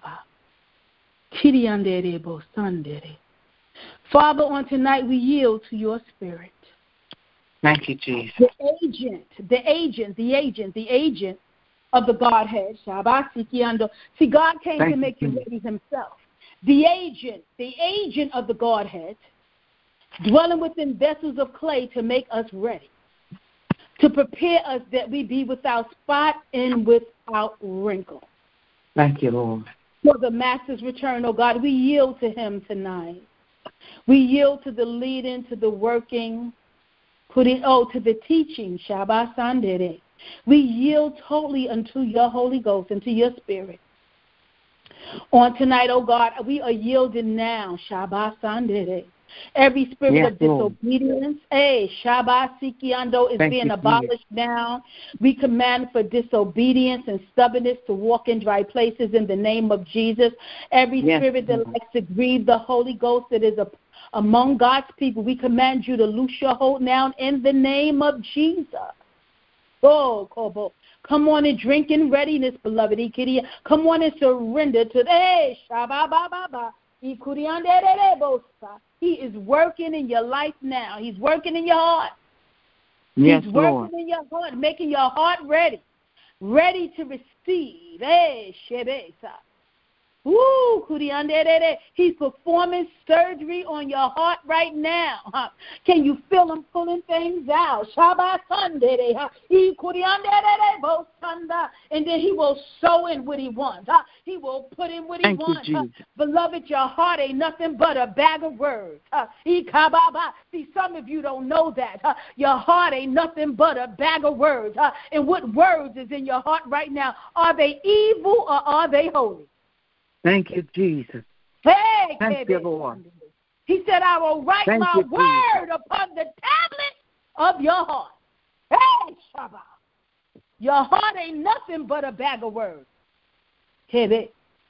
Father, on tonight we yield to your spirit. Thank you, Jesus. The agent of the Godhead. See, God came to make you ready himself. The agent of the Godhead, dwelling within vessels of clay to make us ready, to prepare us that we be without spot and without wrinkle. Thank you, Lord. For the Master's return, oh God, we yield to him tonight. We yield to the leading, to the working, to the teaching, Shabbat Sandere. We yield totally unto your Holy Ghost and to your Spirit. On tonight, oh God, we are yielding now, Shabbat Sandere. Every spirit of disobedience, Shabbat Sikiando, is being abolished now. We command for disobedience and stubbornness to walk in dry places in the name of Jesus. Every spirit that likes to grieve the Holy Ghost that is among God's people, we command you to loose your hold now in the name of Jesus. Oh, Kobo. Come on and drink in readiness, beloved. Come on and surrender to the Shabbat. He is working in your life now. He's working in your heart. Yes, He's Lord. working in your heart, making your heart ready to receive. He's performing surgery on your heart right now. Can you feel him pulling things out? And then he will sow in what he wants. He will put in what he wants. Beloved, your heart ain't nothing but a bag of words. See, some of you don't know that. Your heart ain't nothing but a bag of words. And what words is in your heart right now? Are they evil or are they holy? Thank you, Jesus. Hey, thank you, Lord. He said, I will write my word upon the tablet of your heart. Hey, Shabbat. Your heart ain't nothing but a bag of words. And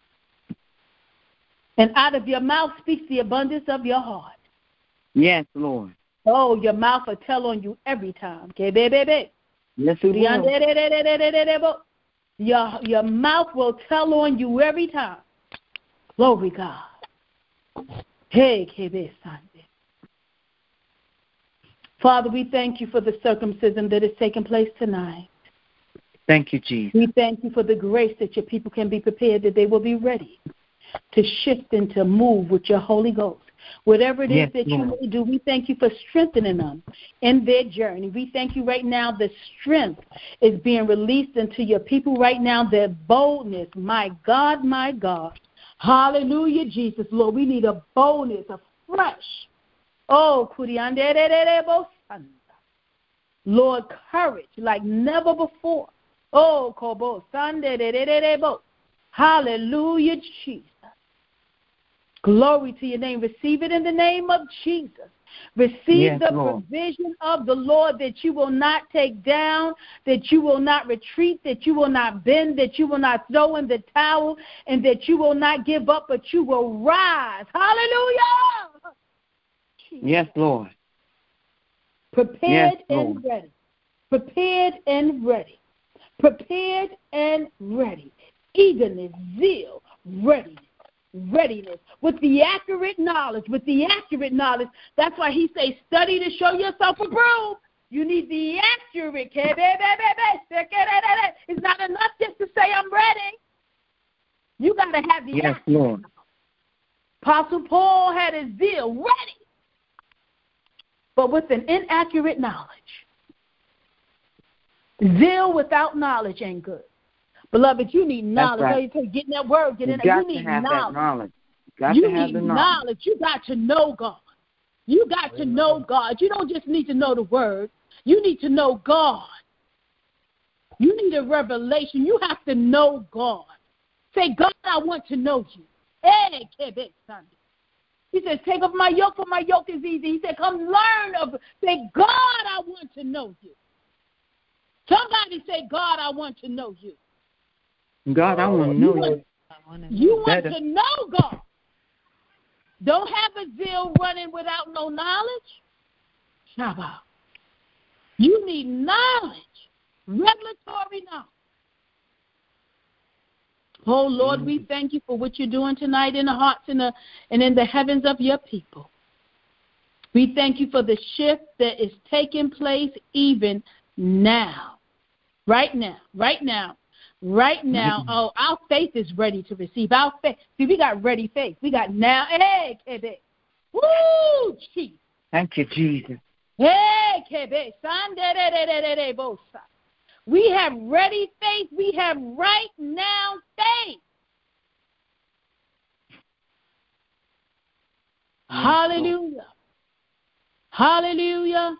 out of your mouth speaks the abundance of your heart. Yes, Lord. Oh, your mouth will tell on you every time. Yes, it will. Your mouth will tell on you every time. Glory God. Hey, Sunday. Father, we thank you for the circumcision that is taking place tonight. Thank you, Jesus. We thank you for the grace that your people can be prepared, that they will be ready to shift and to move with your Holy Ghost. Whatever it is that you may do, we thank you for strengthening them in their journey. We thank you right now the strength is being released into your people right now, their boldness. My God, my God. Hallelujah, Jesus. Lord, we need a boldness, a fresh. Oh, Lord, courage like never before. Oh, Kobo Sunday. Hallelujah, Jesus. Glory to your name. Receive it in the name of Jesus. Receive the provision of the Lord that you will not take down, that you will not retreat, that you will not bend, that you will not throw in the towel, and that you will not give up, but you will rise. Hallelujah. Yes, Lord. Prepared and ready. Prepared and ready. Prepared and ready. Eagerness, zeal, readiness. Readiness with the accurate knowledge. That's why he says study to show yourself approved. You need the accurate. It's not enough just to say I'm ready. You got to have the accurate. Lord. Apostle Paul had his zeal ready, but with an inaccurate knowledge. Zeal without knowledge ain't good. Beloved, you need knowledge. Right. Getting that word, you need knowledge. You need knowledge. You got to know God. You got to know God. You don't just need to know the word. You need to know God. You need a revelation. You have to know God. Say, God, I want to know you. Hey, he says, take up my yoke, for my yoke is easy. He said, come learn of. Say, God, I want to know you. Somebody say, God, I want to know you. God, I want to know you. You want to know God. Don't have a zeal running without no knowledge. Shabbat. You need knowledge, revelatory knowledge. Oh, Lord, we thank you for what you're doing tonight in the hearts and in the heavens of your people. We thank you for the shift that is taking place even now. Right now. Oh, our faith is ready to receive. Our faith. See, we got ready faith. We got now. Hey, Kebe. Woo, Jesus. Thank you, Jesus. Hey, Kebe. We have ready faith. We have right now faith. Hallelujah. Hallelujah.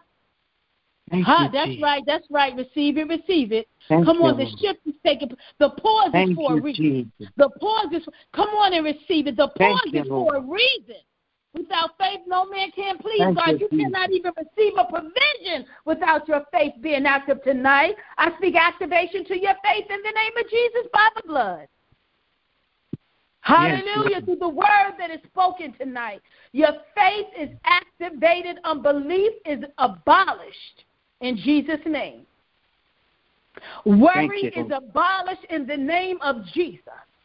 That's right. Receive it. Come on, the shift is taking. The pause is for a reason. The pause is. Come on and receive it. The pause is for a reason. Without faith, no man can please God. You cannot even receive a provision without your faith being active tonight. I speak activation to your faith in the name of Jesus by the blood. Hallelujah. Through the word that is spoken tonight. Your faith is activated. Unbelief is abolished in Jesus' name. Worry is abolished in the name of Jesus.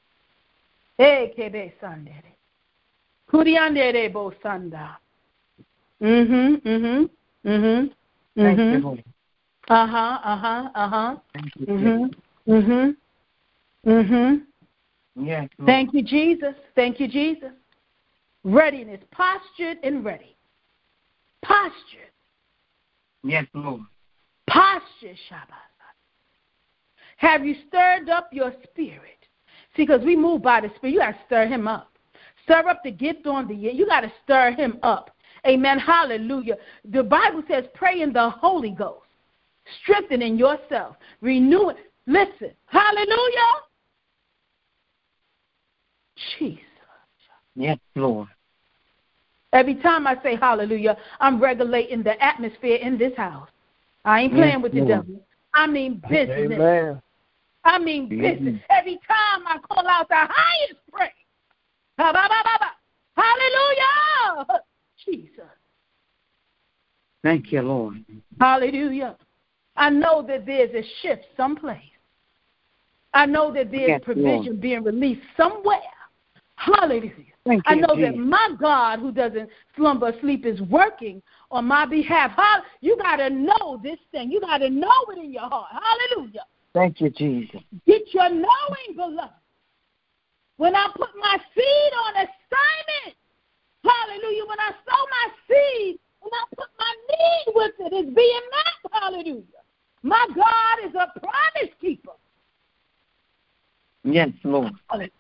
Yes. Thank you, Jesus. Thank you, Jesus. Readiness, postured and ready. Postured. Yes, Lord. Posture, Shabbat. Have you stirred up your spirit? See, because we move by the Spirit. You got to stir him up. Stir up the gift on the ear. You got to stir him up. Amen. Hallelujah. The Bible says pray in the Holy Ghost. Strengthening yourself. Renew it. Listen. Hallelujah. Jesus. Yes, Lord. Every time I say hallelujah, I'm regulating the atmosphere in this house. I ain't playing with the devil. I mean business. Amen. I mean business. Every time I call out the highest praise. Hallelujah. Jesus. Thank you, Lord. Hallelujah. I know that there's a shift someplace. I know that there's provision being released somewhere. Hallelujah. I know that my God, who doesn't slumber or sleep, is working on my behalf. You got to know this thing. You got to know it in your heart. Hallelujah. Thank you, Jesus. Get your knowing, beloved. When I put my seed on assignment, hallelujah, when I sow my seed, when I put my need with it, it's being met, hallelujah. My God is a promise keeper. Yes, Lord.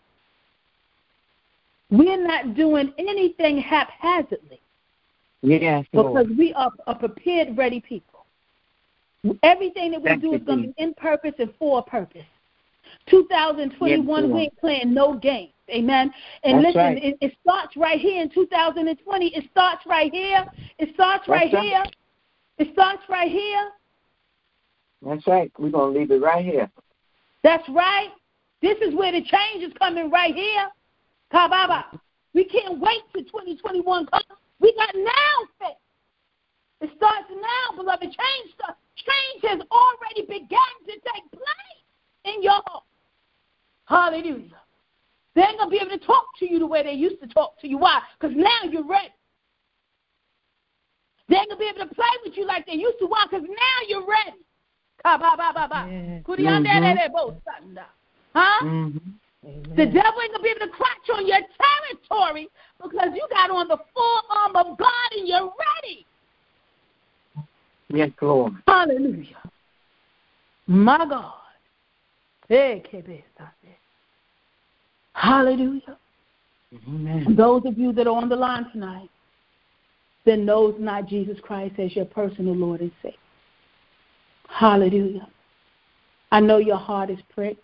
We're not doing anything haphazardly. Yes, Lord. Because we are a prepared, ready people. Everything that we do is going to be in purpose and for a purpose. 2021, we ain't playing no games. Amen. And listen, it starts right here in 2020. It starts right here. It starts right here. It starts right here. That's right. We're going to leave it right here. That's right. This is where the change is coming right here. Kababa. We can't wait till 2021 comes. We got now faith. It starts now, beloved. Change has already begun to take place in your heart. Hallelujah. They ain't going to be able to talk to you the way they used to talk to you. Why? Because now you're ready. They ain't going to be able to play with you like they used to. Why? Because now you're ready. Huh? The devil ain't going to be able to crouch on your territory because you got on the full arm of God and you're ready. Yes, Lord. Hallelujah. My God. Hallelujah. Amen. Those of you that are on the line tonight that knows not Jesus Christ as your personal Lord and Savior. Hallelujah. I know your heart is pricked.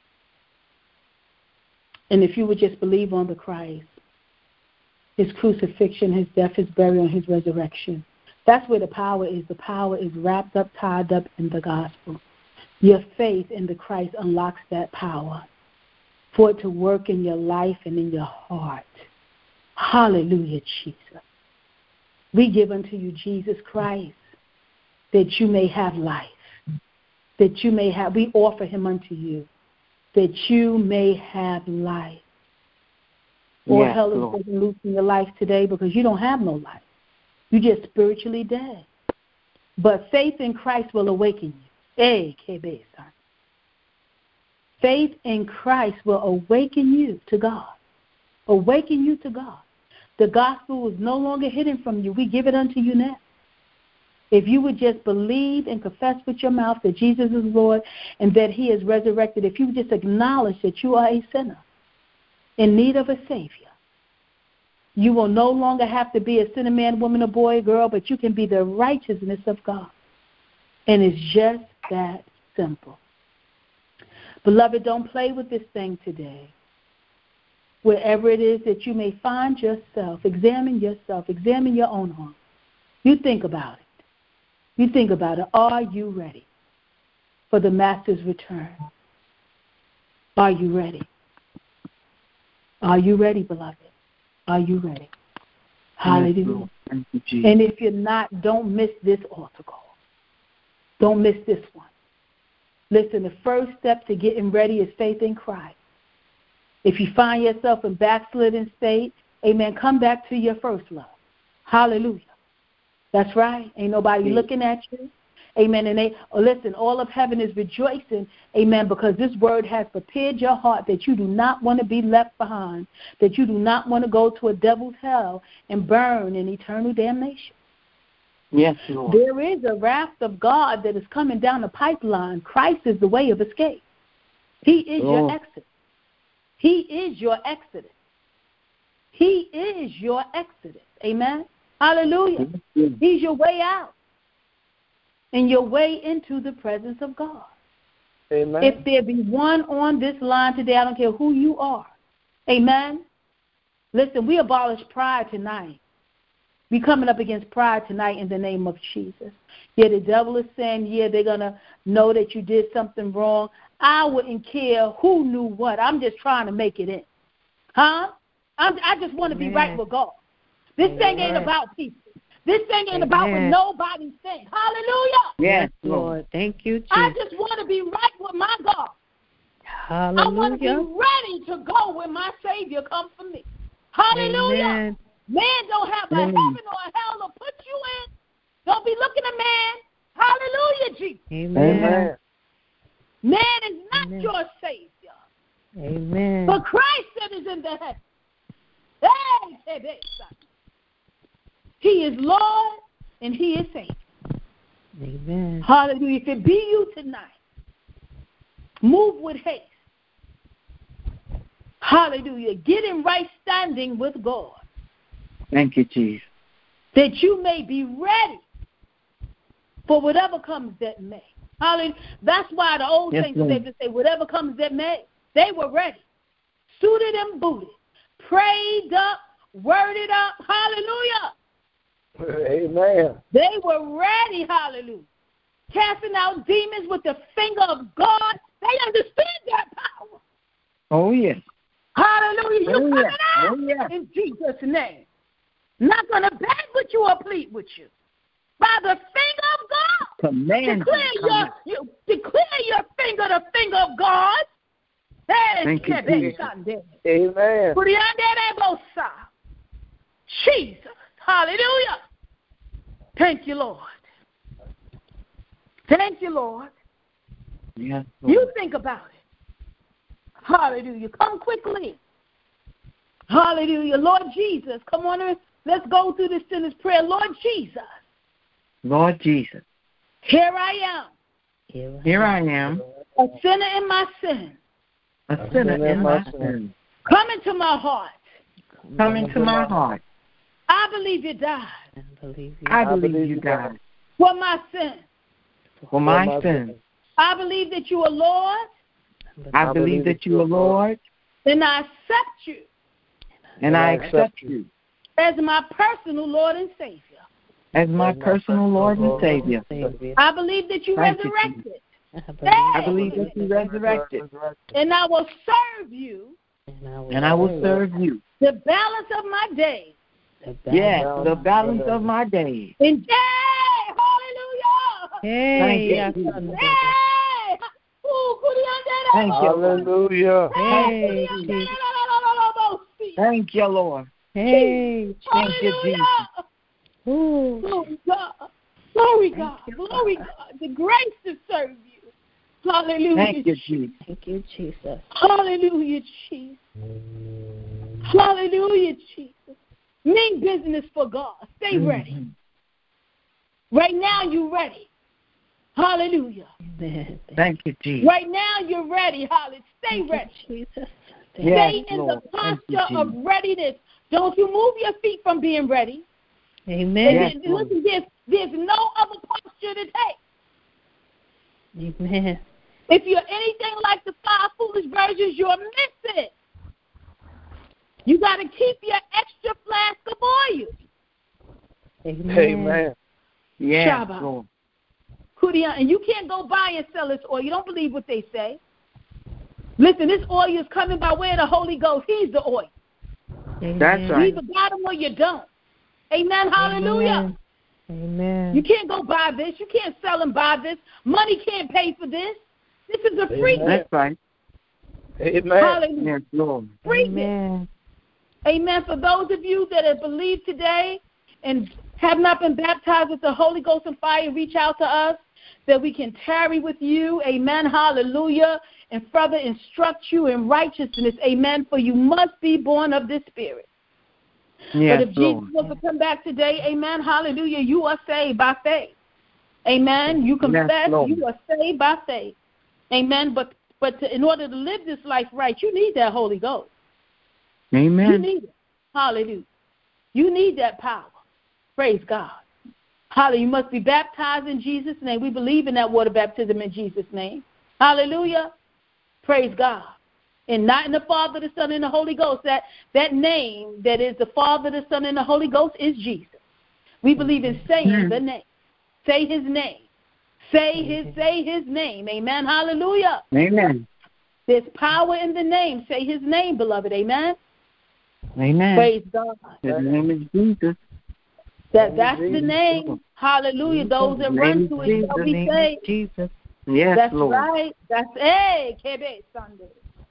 And if you would just believe on the Christ, his crucifixion, his death, his burial, and his resurrection, that's where the power is. The power is wrapped up, tied up in the gospel. Your faith in the Christ unlocks that power for it to work in your life and in your heart. Hallelujah, Jesus. We give unto you, Jesus Christ, that you may have life, that you may have, we offer him unto you, that you may have life. Or hell is breaking loose in your life today because you don't have no life. You're just spiritually dead. But faith in Christ will awaken you. Faith in Christ will awaken you to God. Awaken you to God. The gospel is no longer hidden from you. We give it unto you now. If you would just believe and confess with your mouth that Jesus is Lord and that he is resurrected, if you would just acknowledge that you are a sinner in need of a Savior, you will no longer have to be a sinner man, woman, or boy, girl, but you can be the righteousness of God. And it's just that simple. Beloved, don't play with this thing today. Wherever it is that you may find yourself, examine your own heart. You think about it. You think about it. Are you ready for the Master's return? Are you ready? Are you ready, beloved? Are you ready? Hallelujah. Thank you, Jesus. And if you're not, don't miss this altar call. Don't miss this one. Listen, the first step to getting ready is faith in Christ. If you find yourself in backslidden state, amen, come back to your first love. Hallelujah. That's right. Ain't nobody looking at you. Amen. And listen, all of heaven is rejoicing, amen, because this word has prepared your heart that you do not want to be left behind, that you do not want to go to a devil's hell and burn in eternal damnation. Yes, Lord. There is a wrath of God that is coming down the pipeline. Christ is the way of escape. He is your exit. He is your exodus. He is your exodus. Amen. Hallelujah. He's your way out and your way into the presence of God. Amen. If there be one on this line today, I don't care who you are. Amen. Listen, we abolish pride tonight. We coming up against pride tonight in the name of Jesus. Yeah, the devil is saying, yeah, they're going to know that you did something wrong. I wouldn't care who knew what. I'm just trying to make it in. Huh? I just want to be right with God. This thing ain't about people. This thing ain't about what nobody thinks. Hallelujah. Yes, Lord. Thank you, Jesus. I just want to be right with my God. Hallelujah. I want to be ready to go when my Savior comes for me. Hallelujah. Amen. Man don't have a heaven or a hell to put you in. Don't be looking at man. Hallelujah, Jesus. Amen. Man is not your Savior. Amen. But Christ that is in the heaven. He is Lord and he is Savior. Amen. Hallelujah. If it be you tonight, move with haste. Hallelujah. Get in right standing with God. Thank you, Jesus. That you may be ready for whatever comes that may. Hallelujah. That's why the old saints would say, whatever comes that may. They were ready. Suited and booted. Prayed up. Worded up. Hallelujah. Amen. They were ready. Hallelujah. Casting out demons with the finger of God. They understood that power. Oh, yes. Hallelujah. You coming out in Jesus' name. Not going to beg with you or plead with you. By the finger of God. Command. Declare your finger the finger of God. Thank you, Jesus. Amen. Jesus. Hallelujah. Thank you, Lord. Thank you, Lord. Yes, Lord. You think about it. Hallelujah. Come quickly. Hallelujah. Lord Jesus. Come on, let's go through this sinner's prayer. Lord Jesus. Lord Jesus. Here I am. Here I am. A sinner in my sin. A sinner in my sin. Come into my heart. Come into my heart. I believe you died. I believe you died. For my sin. For my sin. I believe that you are Lord. I believe that you are Lord. And I accept you. And I accept you. As my personal Lord and Savior. As my personal Lord and Savior. I believe that you resurrected. I believe that you resurrected. And I will serve you. and I will serve you. The balance of my days. Yes, the balance of my days. And hallelujah. Hey, Thank you. Hey. Thank you. Hallelujah. Hey, Thank you, Lord. hey, Thank you, Jesus. ooh, Glory God. Glory God. Glory God. The grace to serve you. Hallelujah. Thank you, Jesus. thank you, Jesus. Hallelujah, Jesus. Hallelujah, Jesus. Mean business for God. Stay ready. Right now, you're ready. Hallelujah. Amen. Thank you, Jesus. Right now, you're ready. Hallelujah. Stay ready. Jesus. Yes, Stay in Lord. the Thank you, posture of Jesus. readiness. Don't you move your feet from being ready. Amen. Yes, And Lord. listen, there's no other posture to take. Amen. If you're anything like the 5 foolish virgins, you're missing. You got to keep your extra flask of oil. Amen. Amen. Yes, Shabbat. Lord. And you can't go buy and sell this oil. You don't believe what they say. Listen, this oil is coming by way of the Holy Ghost. He's the oil. Amen. That's You right. either got him or you don't. Amen. Hallelujah. Amen. You can't go buy this. You can't sell and buy this. Money can't pay for this. This is a free Amen. gift. That's right. Amen. Hallelujah. Yes, Lord. Free gift. Amen. Amen. For those of you that have believed today and have not been baptized with the Holy Ghost and fire, reach out to us that we can tarry with you. Amen. Hallelujah. And further instruct you in righteousness. Amen. For you must be born of this Spirit. Yes, but if Jesus Lord. was to come back today, amen, hallelujah, you are saved by faith. Amen. You confess, Lord. you are saved by faith. Amen. But in order to live this life right, you need that Holy Ghost. Amen. You need it. Hallelujah. You need that power. Praise God. Hallelujah. You must be baptized in Jesus' name. We believe in that water baptism in Jesus' name. Hallelujah. Praise God. And not in the Father, the Son, and the Holy Ghost. That name that is the Father, the Son, and the Holy Ghost is Jesus. We believe in saying the name. Say his name. Say his name. Amen. Hallelujah. Amen. There's power in the name. Say his name, beloved. Amen. Amen. Praise God. His name is Jesus. That's the name. Hallelujah. Those that run to it shall be saved. Jesus. Yes, That's Lord. right. That's Kebe Sunday.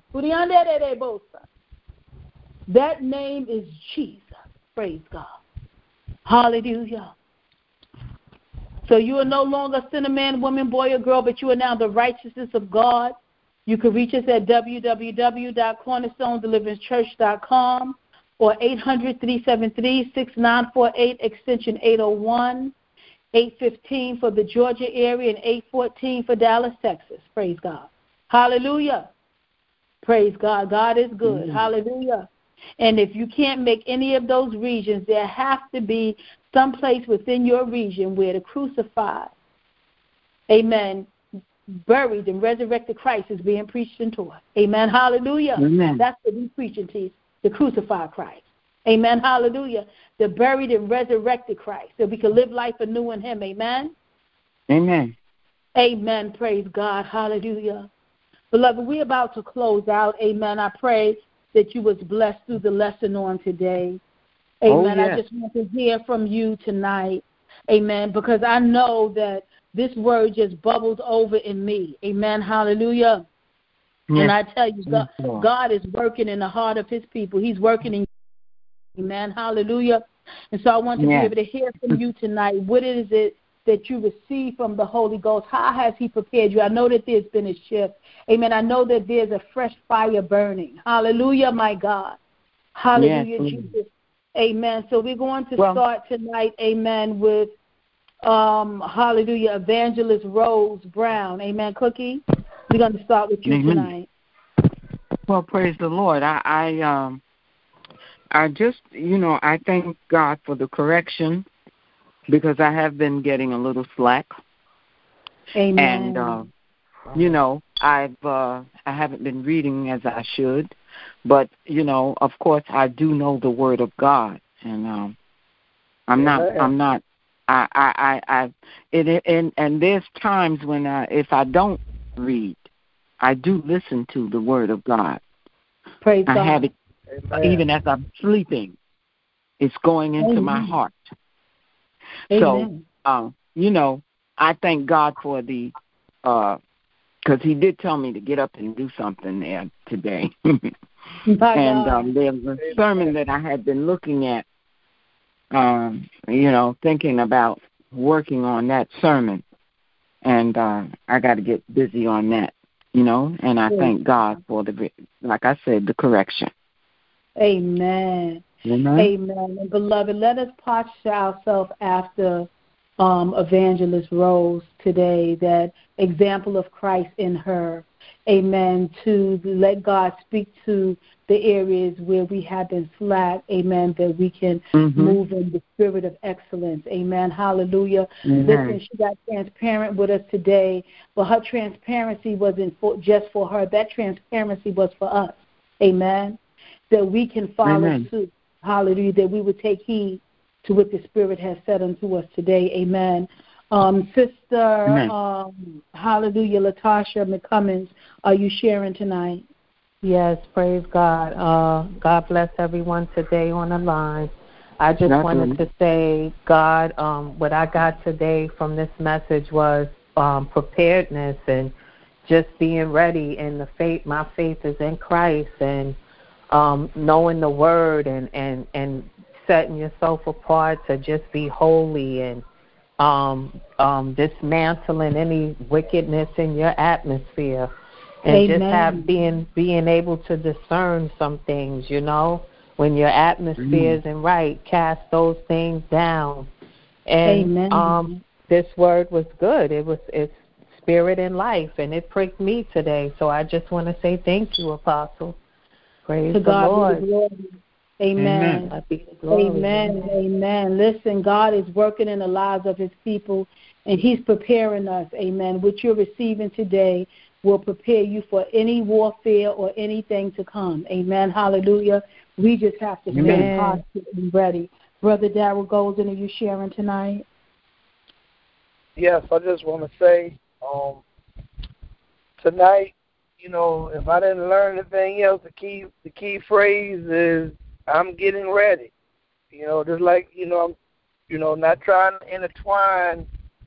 That name is Jesus. Praise God. Hallelujah. So you are no longer a sinner, man, woman, boy, or girl, but you are now the righteousness of God. You can reach us at www.cornerstonedeliverancepchurch.com or 800-373-6948, extension 801, 815 for the Georgia area, and 814 for Dallas, Texas. Praise God. Hallelujah. Praise God. God is good. Hallelujah. And if you can't make any of those regions, there has to be some place within your region where the crucified, amen, buried and resurrected Christ is being preached and taught. Amen. Hallelujah. Amen. That's what we're preaching to you, the crucified Christ. Amen. Hallelujah. The buried and resurrected Christ, so we can live life anew in him. Amen. Amen. Amen. Praise God. Hallelujah. Beloved, we're about to close out. Amen. I pray that you was blessed through the lesson on today. Amen. Oh, yes. I just want to hear from you tonight. Amen. Because I know that this word just bubbled over in me. Amen. Hallelujah. Yes. And I tell you, Yes, Lord. God is working in the heart of his people. He's working in you. Amen. Hallelujah. And so I want to be able to hear from you tonight. What is it that you receive from the Holy Ghost? How has he prepared you? I know that there's been a shift. Amen. I know that there's a fresh fire burning. Hallelujah, my God. Hallelujah, Yes. Jesus. Amen. So we're going to start tonight, amen, with, hallelujah, Evangelist Rose Brown. Amen, Cookie? We're going to start with you tonight. Well, praise the Lord. I just, I thank God for the correction because I have been getting a little slack. Amen. And, I haven't been reading as I should. But, of course, I do know the Word of God. And and there's times when if I don't read, I do listen to the Word of God. Praise I God. have it Amen. even as I'm sleeping. It's going into my Amen. heart. Amen. So, I thank God for the, because he did tell me to get up and do something there today. My And God. there was a sermon that I had been looking at, thinking about working on that sermon. And I got to get busy on that, and I thank God for like I said, the correction. Amen. Amen. Amen. And beloved, let us posture ourselves after Evangelist Rose today, that example of Christ in her. Amen. To let God speak to the areas where we have been slack. Amen. That we can move in the spirit of excellence. Amen. Hallelujah. Listen, she got transparent with us today, but her transparency wasn't just for her. That transparency was for us. Amen. That we can follow suit. Hallelujah. That we would take heed to what the Spirit has said unto us today. Amen. Sister, hallelujah, Latasha McCummins, are you sharing tonight? Yes, praise God. God bless everyone today on the line. I just wanted to say, God, what I got today from this message was preparedness and just being ready. And my faith is in Christ, and knowing the Word and setting yourself apart to just be holy and dismantling any wickedness in your atmosphere. And just being able to discern some things, when your atmosphere isn't right, cast those things down. And this word was good. It's spirit and life, and it pricked me today. So I just want to say thank you, Apostle. Praise the Lord. Be the glory. Amen. Amen. Amen. Listen, God is working in the lives of his people, and he's preparing us. Amen. What you're receiving today will prepare you for any warfare or anything to come. Amen. Hallelujah. We just have to stay positive and ready. Brother Darrell Golden, are you sharing tonight? Yes, I just want to say tonight, if I didn't learn anything else, the key phrase is I'm getting ready. Just like, I'm, not trying to intertwine,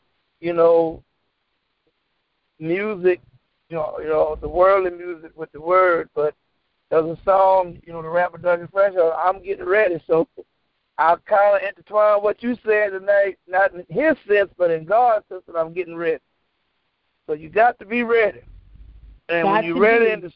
music, the worldly music with the word, but there's a song, the rapper Dougie Fresh, I'm getting ready. So I'll kind of intertwine what you said tonight, not in his sense, but in God's sense, that I'm getting ready. So you got to be ready. And when you're ready in the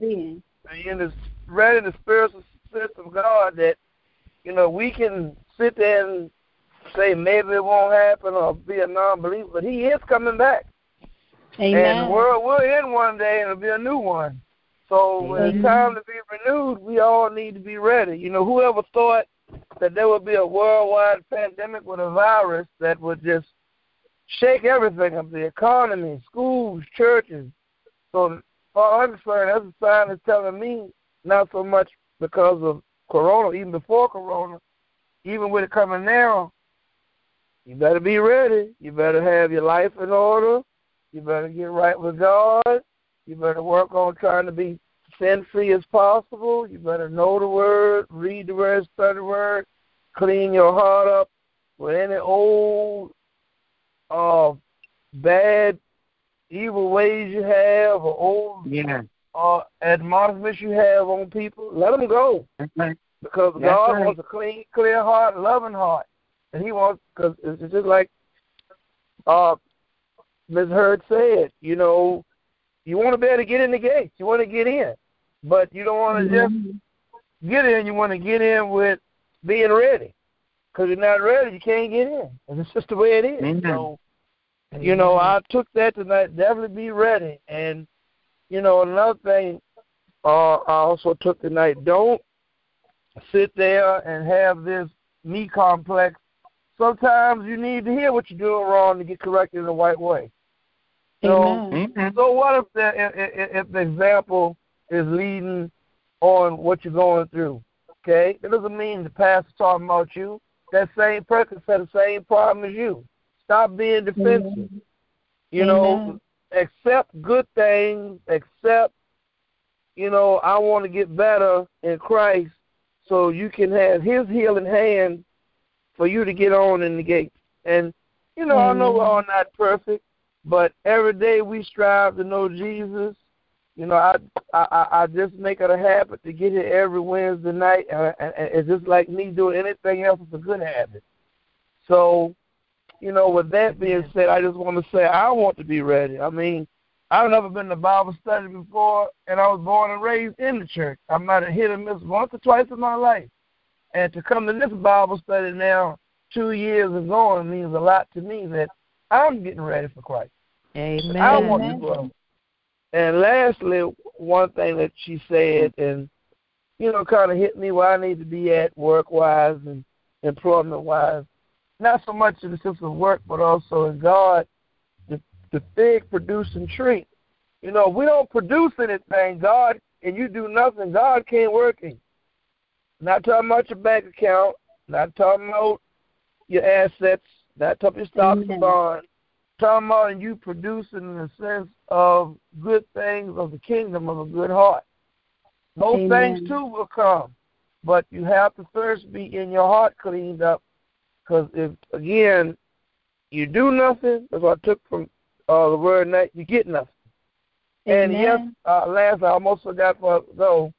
spiritual sense of God, that, we can sit there and say maybe it won't happen or be a non-believer, but he is coming back. Amen. And the world will end one day and it'll be a new one. So when it's time to be renewed, we all need to be ready. Whoever thought that there would be a worldwide pandemic with a virus that would just shake everything up, the economy, schools, churches. So all I'm saying, that's a sign that's telling me not so much because of Corona, even before Corona, even with it coming now, you better be ready. You better have your life in order. You better get right with God. You better work on trying to be sin-free as possible. You better know the Word, read the Word, study the Word, clean your heart up with any old, bad, evil ways you have or old admonishments you have on people. Let them go. Because God wants a clean, clear heart, loving heart. And he wants, because it's just like Ms. Hurd said, you want to be able to get in the gates. You want to get in. But you don't want to just get in. You want to get in with being ready. Because you're not ready, you can't get in. And it's just the way it is. So, I took that tonight. Definitely be ready. And, another thing I also took tonight, don't sit there and have this me complex. Sometimes you need to hear what you're doing wrong to get corrected in the right way. So what if the example is leading on what you're going through? Okay? It doesn't mean the pastor's talking about you. That same person had the same problem as you. Stop being defensive. Accept good things, accept, I want to get better in Christ so you can have his healing hand for you to get on in the gate. And, I know we're all not perfect, but every day we strive to know Jesus. I just make it a habit to get here every Wednesday night, and it's just like me doing anything else is a good habit. So, with that being said, I just want to say I want to be ready. I mean, I've never been to Bible study before, and I was born and raised in the church. I might have hit and missed once or twice in my life. And to come to this Bible study now, 2 years and going, means a lot to me that I'm getting ready for Christ. Amen. I want to grow. And lastly, one thing that she said, and, kind of hit me where I need to be at work-wise and employment-wise, not so much in the sense of work, but also in God, the big producing tree. We don't produce anything, God, and you do nothing, God can't work in you. Not talking about your bank account, not talking about your assets, not talking about your stocks and bonds, talking about you producing in the sense of good things of the kingdom of a good heart. Those things, too, will come, but you have to first be in your heart cleaned up, because if, again, you do nothing, that's what I took from the word night, you get nothing. Amen. And yes, last, I almost forgot though.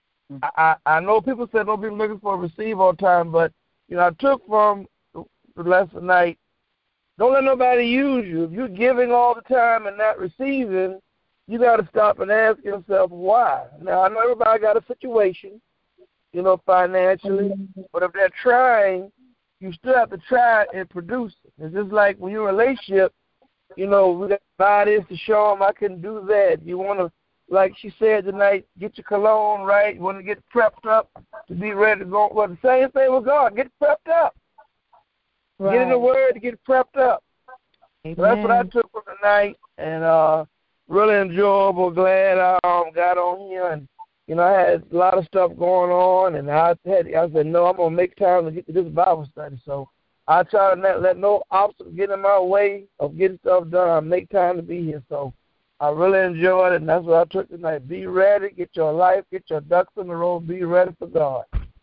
I know people say don't be looking for a receive all the time, but I took from the lesson night, don't let nobody use you. If you're giving all the time and not receiving, you got to stop and ask yourself why. Now, I know everybody got a situation, financially, but if they're trying, you still have to try and produce it. It's just like when you're in a relationship, we got to buy this to show them I can do that. You want to, like she said tonight, get your cologne right. You want to get prepped up to be ready to go. Well, the same thing with God. Get prepped up. Right. Get in the Word to get prepped up. So that's what I took from tonight, and really enjoyable. Glad I got on here, and I had a lot of stuff going on, and I said, no, I'm gonna make time to get to this Bible study. So I try to not let no obstacle get in my way of getting stuff done. I make time to be here. So I really enjoyed it, and that's what I took tonight. Be ready, get your life, get your ducks in a row, be ready for God.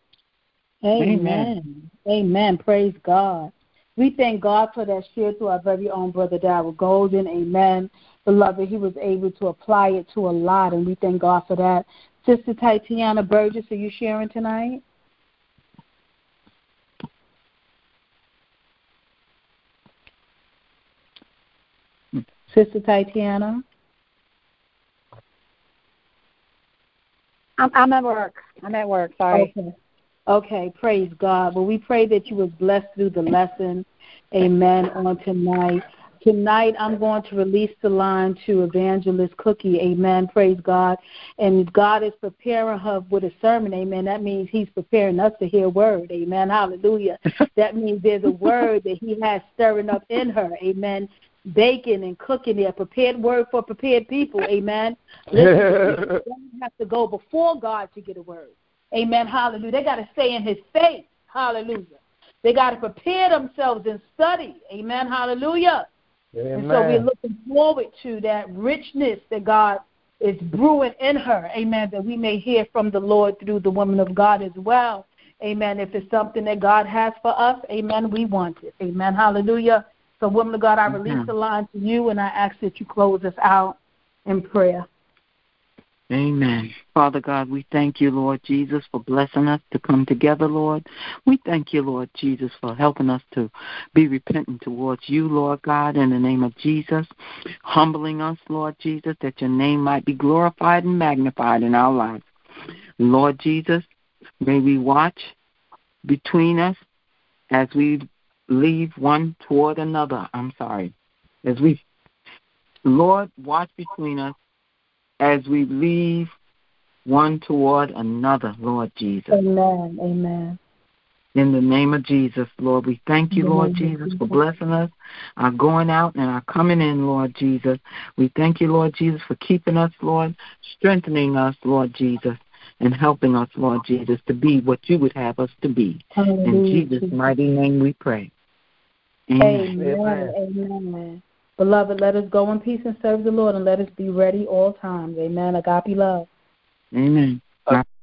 Amen. Amen. Praise God. We thank God for that share to our very own Brother Darrell Golden. Amen. Beloved, he was able to apply it to a lot, and we thank God for that. Sister Tatiana Burgess, are you sharing tonight? Sister Tatiana? I'm at work. Sorry. Okay, praise God. Well, we pray that you was blessed through the lesson, amen, on tonight. Tonight I'm going to release the line to Evangelist Cookie, amen, praise God. And God is preparing her with a sermon, amen. That means he's preparing us to hear a word, amen, hallelujah. That means there's a word that he has stirring up in her, amen, baking and cooking there, prepared word for prepared people, amen. Listen, they don't have to go before God to get a word. Amen, hallelujah. They got to stay in his face, hallelujah. They got to prepare themselves and study, amen, hallelujah. Amen. And so we're looking forward to that richness that God is brewing in her, amen, that we may hear from the Lord through the woman of God as well, amen. If it's something that God has for us, amen, we want it, amen, hallelujah. So, woman of God, I release the line to you, and I ask that you close us out in prayer. Amen. Father God, we thank you, Lord Jesus, for blessing us to come together, Lord. We thank you, Lord Jesus, for helping us to be repentant towards you, Lord God, in the name of Jesus, humbling us, Lord Jesus, that your name might be glorified and magnified in our lives. Lord Jesus, may we watch between us as we leave one toward another. Lord, watch between us as we leave one toward another, Lord Jesus. Amen. Amen. In the name of Jesus, Lord, we thank you, Lord Jesus, for blessing us, our going out and our coming in, Lord Jesus. We thank you, Lord Jesus, for keeping us, Lord, strengthening us, Lord Jesus, and helping us, Lord Jesus, to be what you would have us to be. Hallelujah. In Jesus' mighty name we pray. Amen. Amen. Beloved, let us go in peace and serve the Lord, and let us be ready all times. Amen. Agape love. Amen.